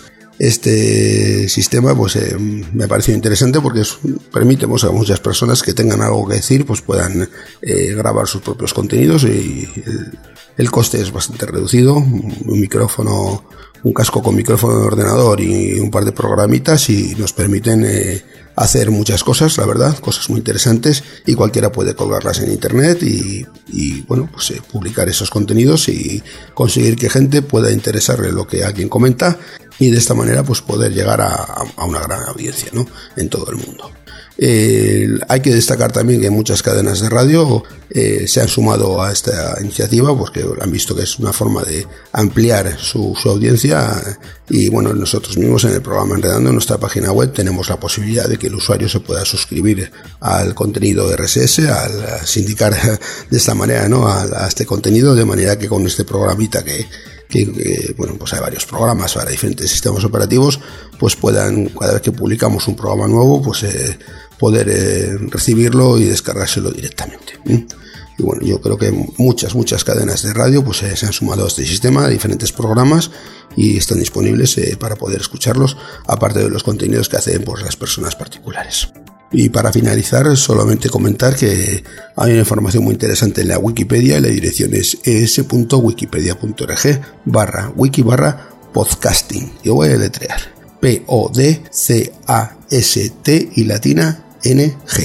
Speaker 4: Este sistema pues eh, me pareció interesante porque es, permite pues, a muchas personas que tengan algo que decir pues puedan eh, grabar sus propios contenidos y el, el coste es bastante reducido, un micrófono, un casco con micrófono de ordenador y un par de programitas y nos permiten eh, hacer muchas cosas, la verdad, cosas muy interesantes y cualquiera puede colgarlas en internet y, y bueno, pues eh, publicar esos contenidos y conseguir que gente pueda interesarle lo que alguien comenta y de esta manera pues poder llegar a, a una gran audiencia, ¿no? En todo el mundo. Eh, hay que destacar también que muchas cadenas de radio eh, se han sumado a esta iniciativa porque han visto que es una forma de ampliar su, su audiencia y bueno, nosotros mismos en el programa Enredando en nuestra página web tenemos la posibilidad de que el usuario se pueda suscribir al contenido R S S, al sindicar de esta manera, ¿no? a, a este contenido, de manera que con este programita que Que, que, bueno, pues hay varios programas para diferentes sistemas operativos, pues puedan, cada vez que publicamos un programa nuevo, pues eh, poder eh, recibirlo y descargárselo directamente. ¿eh? Y bueno, yo creo que muchas, muchas cadenas de radio pues eh, se han sumado a este sistema, a diferentes programas y están disponibles eh, para poder escucharlos, aparte de los contenidos que hacen pues, las personas particulares. Y para finalizar, solamente comentar que hay una información muy interesante en la Wikipedia, la dirección es es.wikipedia.org barra wiki barra podcasting. Yo voy a deletrear P O D C A S T y latina N G.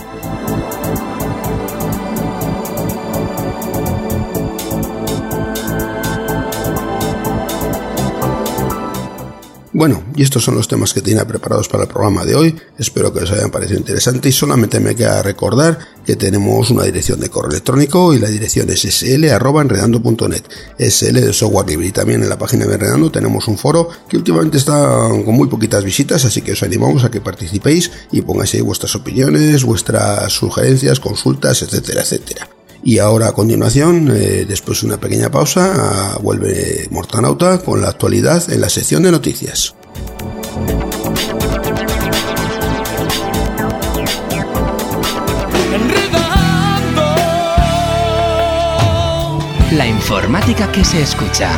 Speaker 4: Bueno, y estos son los temas que tenía preparados para el programa de hoy. Espero que os hayan parecido interesante y solamente me queda recordar que tenemos una dirección de correo electrónico y la dirección es sl arroba enredando punto net, sl de software libre. Y también en la página de Enredando tenemos un foro que últimamente está con muy poquitas visitas, así que os animamos a que participéis y pongáis ahí vuestras opiniones, vuestras sugerencias, consultas, etcétera, etcétera. Y ahora a continuación, eh, después de una pequeña pausa, uh, vuelve Mortanauta con la actualidad en la sección de noticias.
Speaker 2: La informática que se escucha.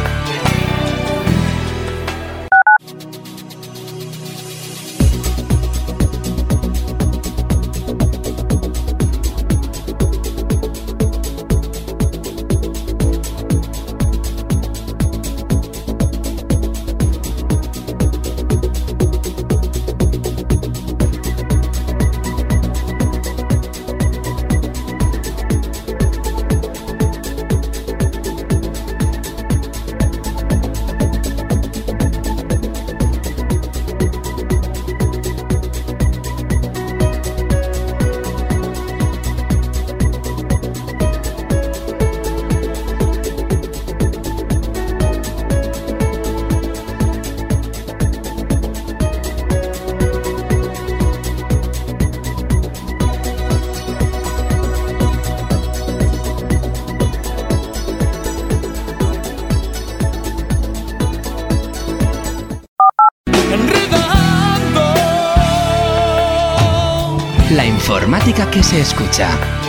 Speaker 2: La informática que se escucha.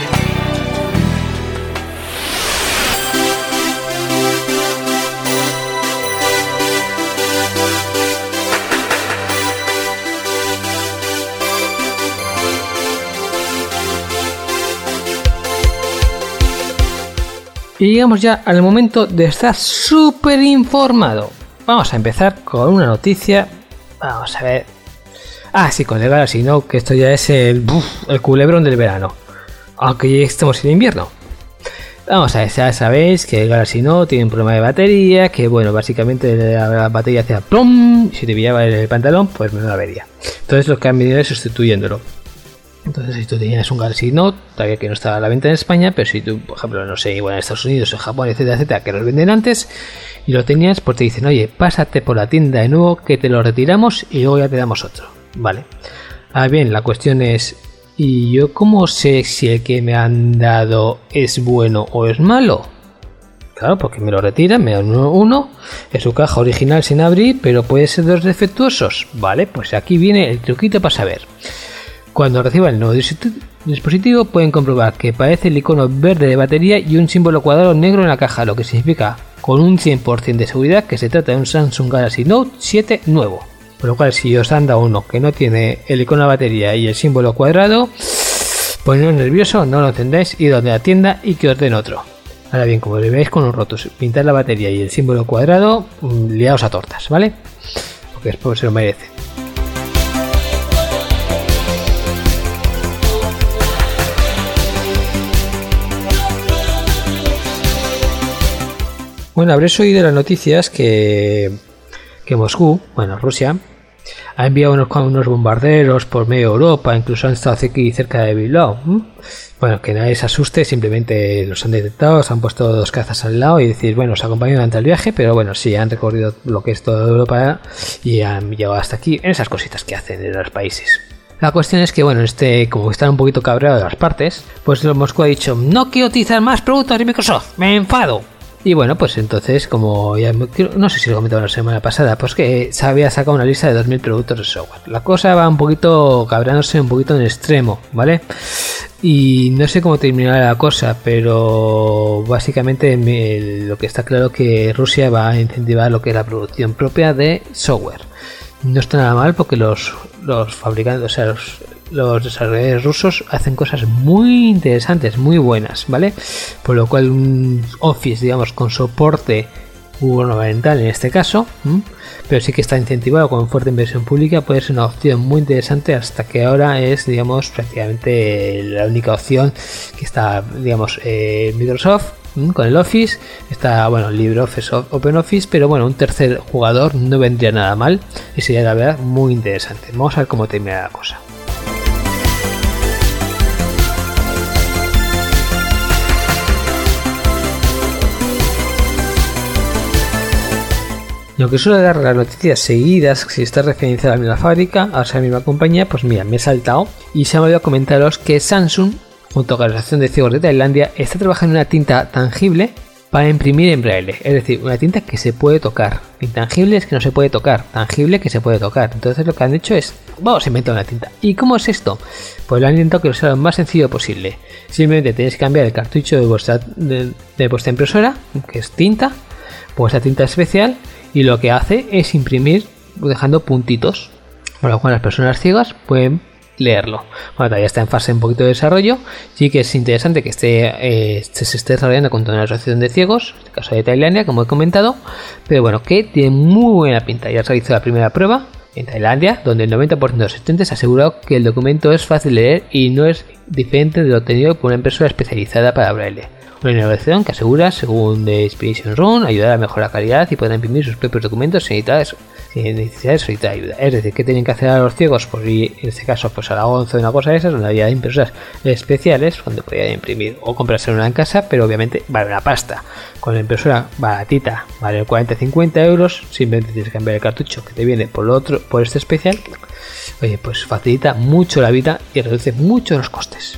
Speaker 3: Y llegamos ya al momento de estar súper informado. Vamos a empezar con una noticia. Vamos a ver. Ah, sí, con el Galaxy Note, que esto ya es el, buf, el culebrón del verano. Aunque ya estemos en invierno. Vamos a ver, ya sabéis que el Galaxy Note tiene un problema de batería. Que bueno, básicamente la batería hacía plom. Si te pillaba el pantalón, pues me lo vería. Entonces lo que han venido es sustituyéndolo. Entonces si tú tenías un Galaxy Note, todavía que no estaba a la venta en España, pero si tú, por ejemplo, no sé, igual en Estados Unidos, en Japón, etcétera, etcétera, que los venden antes y lo tenías, pues te dicen, oye, pásate por la tienda de nuevo que te lo retiramos y luego ya te damos otro. Vale. Ahora bien, la cuestión es, ¿y yo cómo sé si el que me han dado es bueno o es malo? Claro, porque me lo retiran, me dan uno, uno en su caja original sin abrir, pero puede ser dos defectuosos. Vale, pues aquí viene el truquito para saber. Cuando reciban el nuevo dispositivo pueden comprobar que aparece el icono verde de batería y un símbolo cuadrado negro en la caja, lo que significa con un cien por ciento de seguridad que se trata de un Samsung Galaxy Note siete nuevo. Por lo cual, si os han dado uno que no tiene el icono de batería y el símbolo cuadrado, poneros nervioso, no lo encendáis, id donde la tienda y que os den otro. Ahora bien, como le veáis con los rotos, pintar la batería y el símbolo cuadrado, liaos a tortas, ¿vale? Porque después se lo merece. Bueno, habréis oído las noticias que, que Moscú, bueno, Rusia, ha enviado unos, unos bombarderos por medio de Europa, incluso han estado aquí cerca de Bilbao. ¿Mm? Bueno, que nadie se asuste, simplemente los han detectado, se han puesto dos cazas al lado y decir, bueno, os acompañan durante el viaje, pero bueno, sí, han recorrido lo que es toda Europa y han llegado hasta aquí, en esas cositas que hacen en los países. La cuestión es que, bueno, este, como están un poquito cabreados de las partes, pues Moscú ha dicho, no quiero utilizar más productos de Microsoft, me enfado. Y bueno, pues entonces, como ya no sé si lo comentaba la semana pasada, pues que se había sacado una lista de dos mil productos de software. La cosa va un poquito cabrándose un poquito en extremo, ¿vale? Y no sé cómo terminará la cosa, pero básicamente me, lo que está claro es que Rusia va a incentivar lo que es la producción propia de software. No está nada mal porque los, los fabricantes, o sea, los, los desarrolladores rusos hacen cosas muy interesantes, muy buenas, ¿vale? Por lo cual un Office, digamos, con soporte gubernamental en este caso, ¿m? pero sí que está incentivado con fuerte inversión pública, puede ser una opción muy interesante, hasta que ahora es, digamos, prácticamente la única opción que está, digamos, eh, Microsoft con el Office, está, bueno, LibreOffice, OpenOffice, pero bueno, un tercer jugador no vendría nada mal y sería, la verdad, muy interesante. Vamos a ver cómo termina la cosa. Y aunque suele dar las noticias seguidas, si está referenciada a la misma fábrica, a la misma compañía, pues mira, me he saltado y se me ha olvidado comentaros que Samsung junto con la Asociación de Ciegos de Tailandia, está trabajando en una tinta tangible para imprimir en braille, es decir, una tinta que se puede tocar. Intangible es que no se puede tocar, tangible que se puede tocar. Entonces lo que han hecho es, vamos a inventar una tinta. ¿Y cómo es esto? Pues lo han intentado que sea lo más sencillo posible. Simplemente tenéis que cambiar el cartucho de vuestra, de, de vuestra impresora, que es tinta, pues la tinta especial, y lo que hace es imprimir dejando puntitos, con lo cual las personas ciegas pueden leerlo. Bueno, todavía está en fase un poquito de desarrollo. Sí que es interesante que esté, eh, se esté desarrollando con toda una asociación de ciegos, en este caso de Tailandia, como he comentado, pero bueno, que tiene muy buena pinta. Ya se hizo la primera prueba en Tailandia, donde el noventa por ciento de los asistentes ha asegurado que el documento es fácil de leer y no es diferente de lo obtenido por una impresora especializada para braille. Una innovación que asegura, según The Expedition Room, ayudará a mejorar la calidad y poder imprimir sus propios documentos sin necesidad de solicitar ayuda. Es decir, ¿qué tienen que hacer a los ciegos? Pues ir, en este caso, pues a la once o una cosa de esas, donde había impresoras especiales donde podían imprimir o comprarse una en casa, pero obviamente vale una pasta. Con la impresora baratita, vale cuarenta a cincuenta euros, simplemente tienes que cambiar el cartucho que te viene por lo otro, por este especial. Oye, pues facilita mucho la vida y reduce mucho los costes.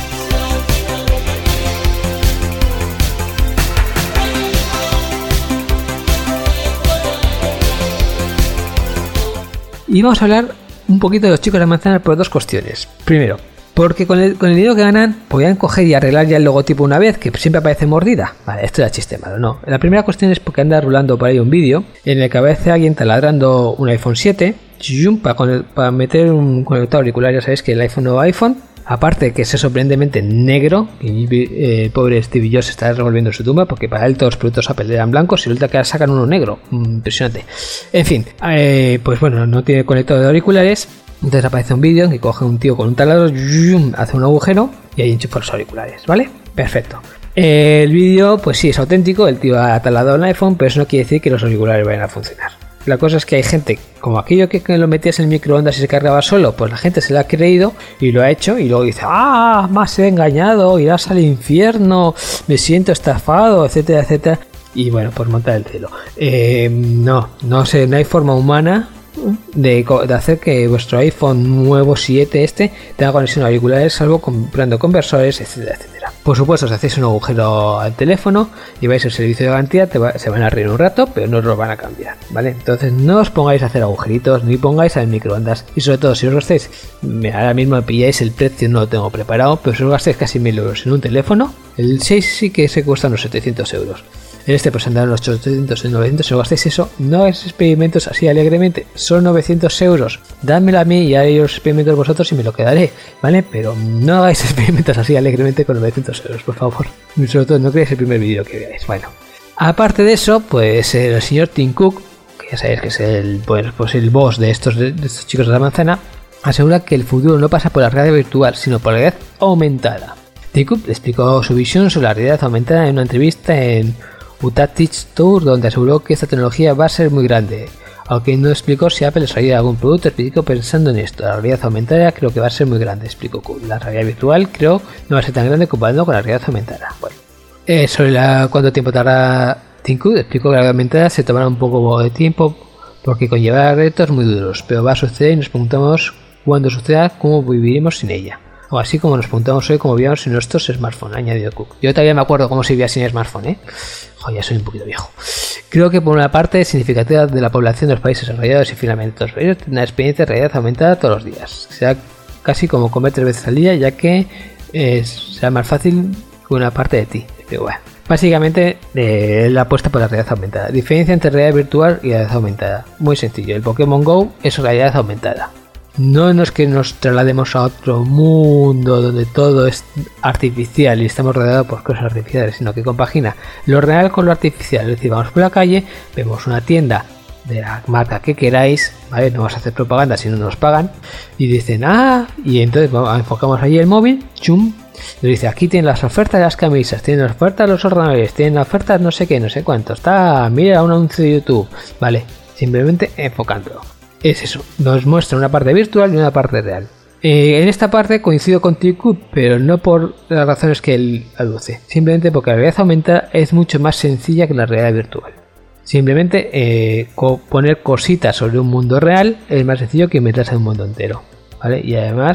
Speaker 3: Y vamos a hablar un poquito de los chicos de la manzana por dos cuestiones. Primero, porque con el, con el dinero que ganan podían coger y arreglar ya el logotipo una vez, que siempre aparece mordida. Vale, esto era chiste malo, no. La primera cuestión es porque anda rulando por ahí un vídeo en el que aparece alguien taladrando un iPhone siete para, con el, para meter un conector auricular. Ya sabéis que el iPhone nuevo iPhone, aparte que es sorprendentemente negro, y eh, el pobre Steve Jobs está revolviendo en su tumba porque para él todos los productos Apple eran blancos y resulta que ahora sacan uno negro. Impresionante. En fin, eh, pues bueno, no tiene conector de auriculares. Entonces aparece un vídeo en que coge un tío con un taladro, hace un agujero y ahí enchufa los auriculares, ¿vale? Perfecto. El vídeo, pues sí, es auténtico, el tío ha taladrado un iPhone, pero eso no quiere decir que los auriculares vayan a funcionar. La cosa es que hay gente, como aquello que lo metías en el microondas y se cargaba solo, pues la gente se lo ha creído y lo ha hecho y luego dice, ah, más he engañado, irás al infierno, me siento estafado, etcétera, etcétera. Y bueno, pues montar el celo. Eh, no, no sé, no hay forma humana de, de hacer que vuestro iPhone nuevo siete este tenga conexión a auriculares, salvo comprando conversores, etcétera, etcétera. Por supuesto, si hacéis un agujero al teléfono y vais al servicio de garantía, te va, se van a reír un rato, pero no os lo van a cambiar, ¿vale? Entonces no os pongáis a hacer agujeritos, ni pongáis al microondas, y sobre todo si os gastáis, ahora mismo me pilláis el precio, no lo tengo preparado, pero si os gastáis casi mil euros en un teléfono, el seis sí que se cuesta unos setecientos euros. En este pues andaron los ochocientos y novecientos, si os gastáis eso, no hagáis experimentos así alegremente, son novecientos euros, dádmelo a mí y haré los experimentos vosotros y me lo quedaré, ¿vale? Pero no hagáis experimentos así alegremente con novecientos euros, por favor, y sobre todo no creáis el primer vídeo que veáis. Bueno, aparte de eso, pues el señor Tim Cook, que ya sabéis que es el, pues, pues el boss de estos, de estos chicos de la manzana, asegura que el futuro no pasa por la realidad virtual, sino por la realidad aumentada. Tim Cook explicó su visión sobre la realidad aumentada en una entrevista en Utatich Tour, donde aseguró que esta tecnología va a ser muy grande, aunque no explicó si Apple traería algún producto específico pensando en esto. La realidad aumentada creo que va a ser muy grande, explicó Cook. La realidad virtual creo no va a ser tan grande comparado con la realidad aumentada. Bueno, eh, sobre la, cuánto tiempo tardará Tim Cook, explicó que la realidad aumentada se tomará un poco de tiempo porque conllevará retos muy duros, pero va a suceder y nos preguntamos cuándo suceda, cómo viviremos sin ella. O así como nos preguntamos hoy cómo vivíamos sin nuestros smartphones, añadió Cook. Yo todavía me acuerdo cómo se vivía sin smartphone, ¿eh? Joder, ya soy un poquito viejo. Creo que por una parte significativa de la población de los países desarrollados y finalmente todos ellos tienen una experiencia de realidad aumentada todos los días. Será casi como comer tres veces al día, ya que eh, será más fácil que una parte de ti. Pero bueno, básicamente eh, la apuesta por la realidad aumentada. Diferencia entre realidad virtual y realidad aumentada. Muy sencillo, el Pokémon Go es realidad aumentada. No, no es que nos traslademos a otro mundo donde todo es artificial y estamos rodeados por cosas artificiales, sino que compagina lo real con lo artificial. Es decir, vamos por la calle, vemos una tienda de la marca que queráis, ¿vale? No vamos a hacer propaganda si no nos pagan, y dicen, ah, y entonces vamos, enfocamos allí el móvil, chum, y dice, aquí tienen las ofertas de las camisas, tienen las ofertas de los ordenadores, tienen las ofertas no sé qué, no sé cuánto, está, mira un anuncio de YouTube, ¿vale? Simplemente enfocándolo. Es eso, nos muestra una parte virtual y una parte real. Eh, en esta parte coincido con Tim Cook, pero no por las razones que él aduce, simplemente porque la realidad aumentada es mucho más sencilla que la realidad virtual. Simplemente eh, co- poner cositas sobre un mundo real es más sencillo que inventarse un mundo entero, ¿vale? Y además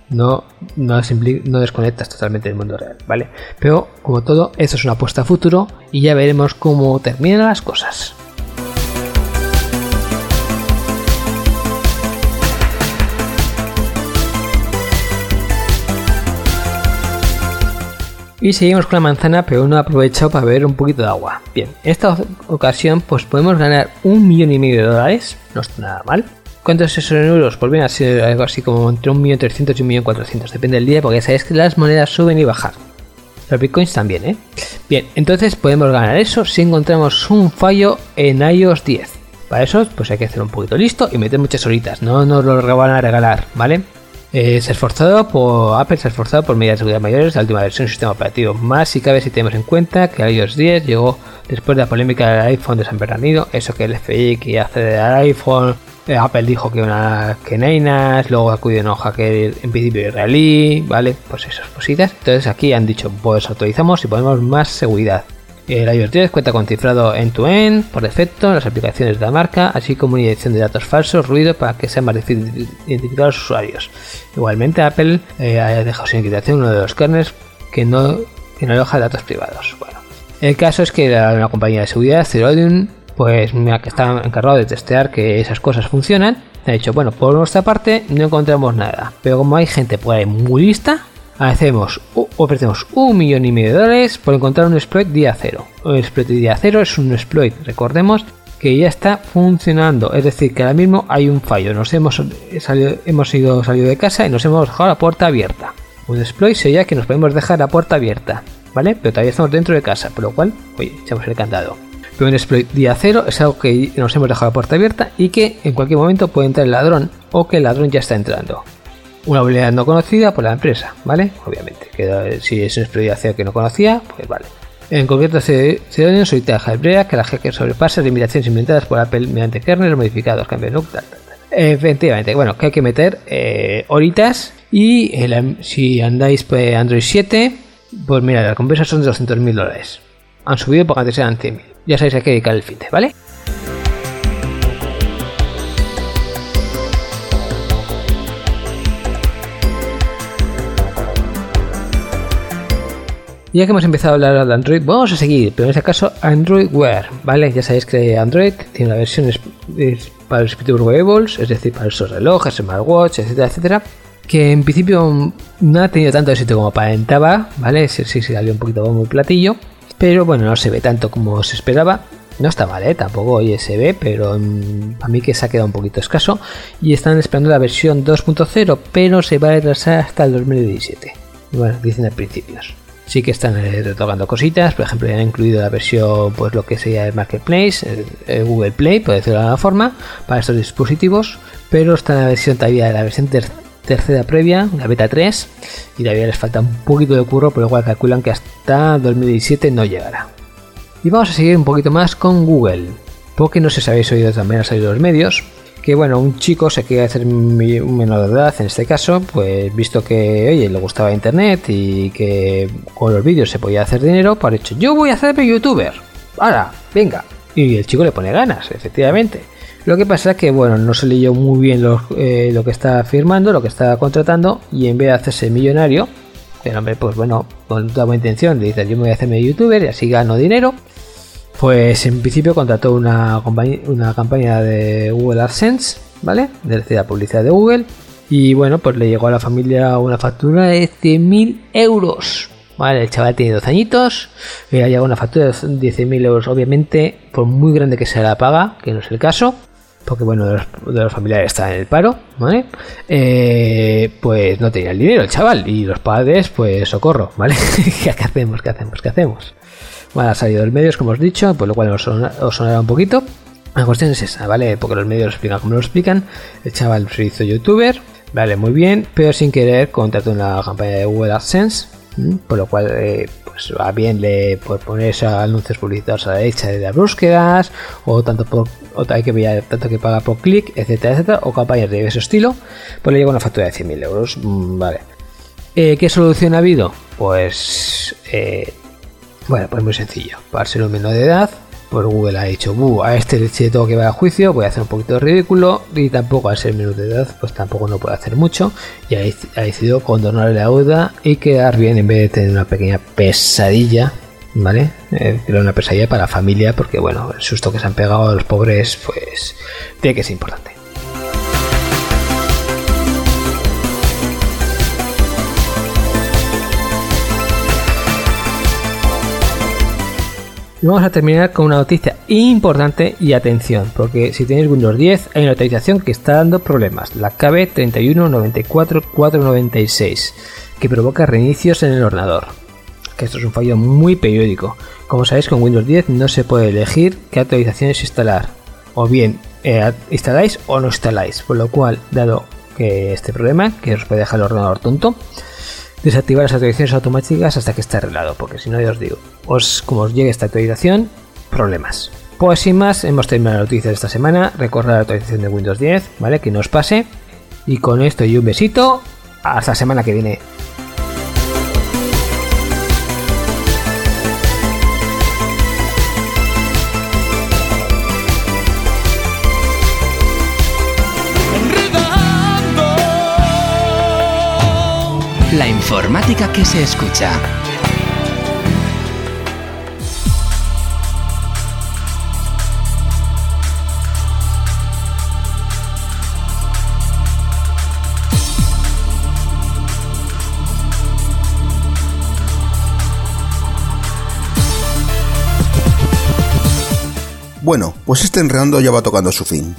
Speaker 3: no, no, no desconectas totalmente del mundo real, ¿vale? Pero como todo, eso es una apuesta a futuro y ya veremos cómo terminan las cosas. Y seguimos con la manzana, pero no he aprovechado para beber un poquito de agua. Bien, en esta ocasión pues podemos ganar un millón y medio de dólares, no está nada mal. ¿Cuántos son euros? Pues viene a ser algo así como entre un millón trescientos y un millón cuatrocientos, depende del día, porque ya sabéis que las monedas suben y bajan. Los bitcoins también, ¿eh? Bien, entonces podemos ganar eso si encontramos un fallo en i O S diez. Para eso pues hay que hacer un poquito listo y meter muchas horitas, no nos lo van a regalar, ¿vale? Eh, se ha esforzado por Apple se ha esforzado por medidas de seguridad mayores de la última versión del sistema operativo, más si cabe si tenemos en cuenta que el i O S diez llegó después de la polémica del iPhone de San Bernardino, eso que el F B I que hace al iPhone, eh, Apple dijo que una que neinas, luego acudió un hacker en principio israelí, vale, pues esas cositas. Entonces aquí han dicho pues actualizamos y ponemos más seguridad. El i O S diez cuenta con cifrado end-to-end por defecto en las aplicaciones de la marca, así como una inyección de datos falsos, ruido, para que sea más difícil identificar a los usuarios. Igualmente, Apple eh, ha dejado sin quitación uno de los kernels que no, que no aloja datos privados. Bueno, el caso es que la, la compañía de seguridad, Zerodium, pues mira, que está encargado de testear que esas cosas funcionan, ha dicho, bueno, por nuestra parte no encontramos nada, pero como hay gente por ahí muy lista, hacemos ofrecemos un millón y medio de dólares por encontrar un exploit día cero. Un exploit día cero es un exploit, recordemos, que ya está funcionando, es decir, que ahora mismo hay un fallo, nos hemos salido, hemos ido salido de casa y nos hemos dejado la puerta abierta. Un exploit sería que nos podemos dejar la puerta abierta, ¿vale? Pero todavía estamos dentro de casa, por lo cual, oye, echamos el candado. Pero un exploit día cero es algo que nos hemos dejado la puerta abierta y que en cualquier momento puede entrar el ladrón o que el ladrón ya está entrando. Una vulnerabilidad no conocida por la empresa, ¿vale? Obviamente, que si es una exploit que no conocía, pues vale. En concreto, Zerodium solicita jailbreak que la hacker sobrepase las limitaciones inventadas por Apple mediante kernels modificados, cambios, no, tal, tal, tal. Efectivamente, bueno, que hay que meter eh, horitas y el, si andáis por Android siete, pues mira, las recompensas son de doscientos mil dólares. Han subido porque antes eran cien mil. Ya sabéis, hay que dedicar el fin de, ¿vale? Ya que hemos empezado a hablar de Android, vamos a seguir, pero en este caso Android Wear, ¿vale? Ya sabéis que Android tiene una versión para los dispositivos wearables, es decir, para esos relojes, smartwatch, etcétera, etcétera, que en principio no ha tenido tanto éxito como aparentaba, ¿vale? Sí, sí, salió un poquito como el platillo, pero bueno, no se ve tanto como se esperaba. No está mal, ¿eh? Tampoco oye, se ve, pero mmm, a mí que se ha quedado un poquito escaso y están esperando la versión dos punto cero, pero se va a retrasar hasta el dos mil diecisiete. Bueno, dicen a principios. Sí que están eh, retocando cositas, por ejemplo, ya han incluido la versión, pues lo que sería el Marketplace, el, el Google Play, por decirlo de alguna forma, para estos dispositivos, pero está en la versión todavía, la versión ter tercera previa, la beta tres, y todavía les falta un poquito de curro, por lo cual calculan que hasta dos mil diecisiete no llegará. Y vamos a seguir un poquito más con Google, porque no sé si habéis oído también a salir los medios, que bueno, un chico se quiere hacer un menor de edad, en este caso, pues visto que, oye, le gustaba internet y que con los vídeos se podía hacer dinero, pues ha dicho, yo voy a hacerme youtuber, ahora, venga, y el chico le pone ganas, efectivamente. Lo que pasa es que, bueno, no se leyó muy bien lo, eh, lo que está firmando, lo que está contratando, y en vez de hacerse millonario, el hombre, pues bueno, con toda buena intención, le dice, yo me voy a hacerme youtuber y así gano dinero. Pues en principio contrató una, una campaña de Google AdSense, ¿vale? De la publicidad de Google. Y bueno, pues le llegó a la familia una factura de cien mil euros. Vale, el chaval tiene doce añitos, le ha llegado una factura de diez mil euros. Obviamente, por muy grande que sea la paga, que no es el caso, porque bueno, de los, de los familiares están en el paro, ¿vale? Eh, pues no tenía el dinero el chaval. Y los padres, pues socorro, ¿vale? ¿Qué hacemos? ¿Qué hacemos? ¿Qué hacemos? Bueno, ha salido del medios, como os he dicho, por lo cual os, son, os sonará un poquito. La cuestión es esa, ¿vale? Porque los medios lo explican como lo explican. El chaval se hizo youtuber, vale, muy bien, pero sin querer contrató una campaña de Google AdSense, ¿m? Por lo cual, eh, pues va bien le pues, poner esos anuncios publicitarios a la derecha de las búsquedas, o tanto por, o hay que pillar, tanto que paga por clic, etcétera, etcétera, o campañas de ese estilo, pues le llega una factura de cien mil euros, vale. Eh, ¿Qué solución ha habido? Pues... Eh, Bueno, pues muy sencillo. Para ser un menor de edad, pues Google ha dicho, buh, a este si le tengo que llevar a juicio, voy a hacer un poquito de ridículo, y tampoco al ser menú de edad, pues tampoco no puede hacer mucho, y ha, ha decidido condonar la deuda y quedar bien en vez de tener una pequeña pesadilla, ¿vale? Eh, pero una pesadilla para la familia, porque bueno, el susto que se han pegado a los pobres, pues tiene que ser importante. Y vamos a terminar con una noticia importante y atención, porque si tenéis Windows diez hay una actualización que está dando problemas, la K B treinta y uno noventa y cuatro cuatrocientos noventa y seis, que provoca reinicios en el ordenador, que esto es un fallo muy periódico. Como sabéis, con Windows diez no se puede elegir qué actualizaciones instalar, o bien eh, instaláis o no instaláis, por lo cual, dado que este problema, que os puede dejar el ordenador tonto, desactivar las actualizaciones automáticas hasta que esté arreglado, porque si no, ya os digo, os, como os llegue esta actualización, problemas. Pues sin más, hemos terminado la noticia de esta semana. Recordad la actualización de Windows diez, ¿vale? Que no os pase. Y con esto y un besito, hasta la semana que viene.
Speaker 2: La informática que se escucha.
Speaker 4: Bueno, pues este Enredando ya va tocando a su fin.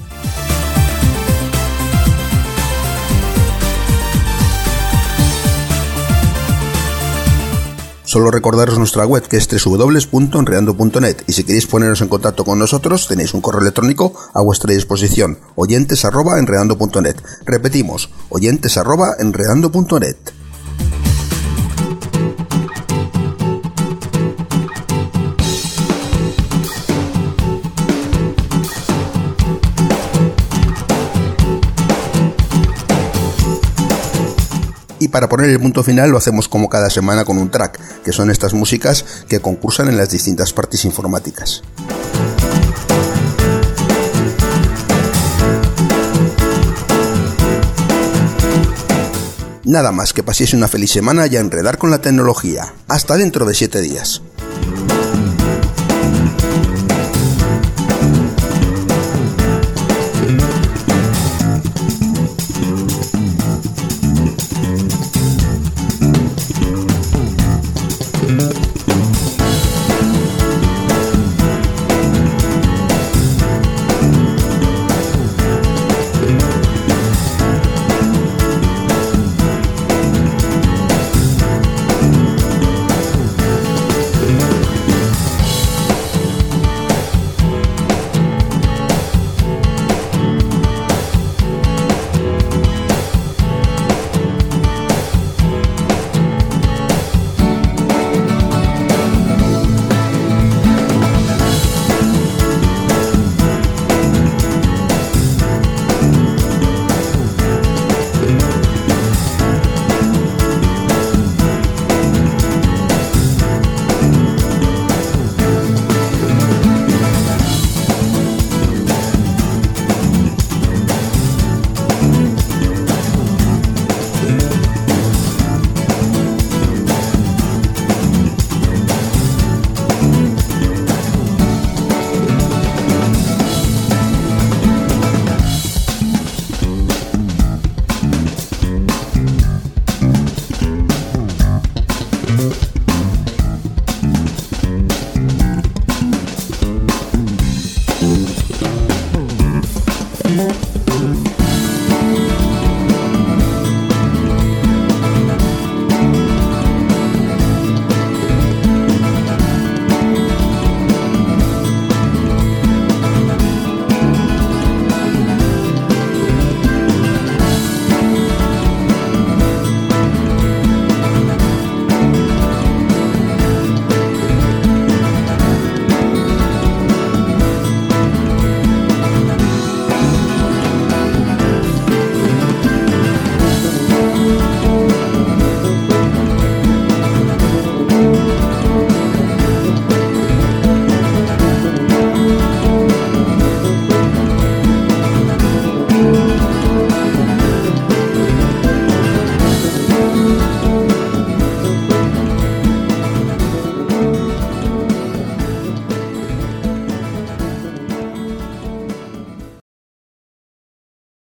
Speaker 4: Solo recordaros nuestra web, que es doble u doble u doble u punto enredando punto net, y si queréis poneros en contacto con nosotros tenéis un correo electrónico a vuestra disposición, oyentes arroba enredando punto net. Repetimos, oyentes arroba enredando punto net. Y para poner el punto final lo hacemos como cada semana con un track, que son estas músicas que concursan en las distintas partes informáticas. Nada más, que paséis una feliz semana y a enredar con la tecnología. Hasta dentro de siete días.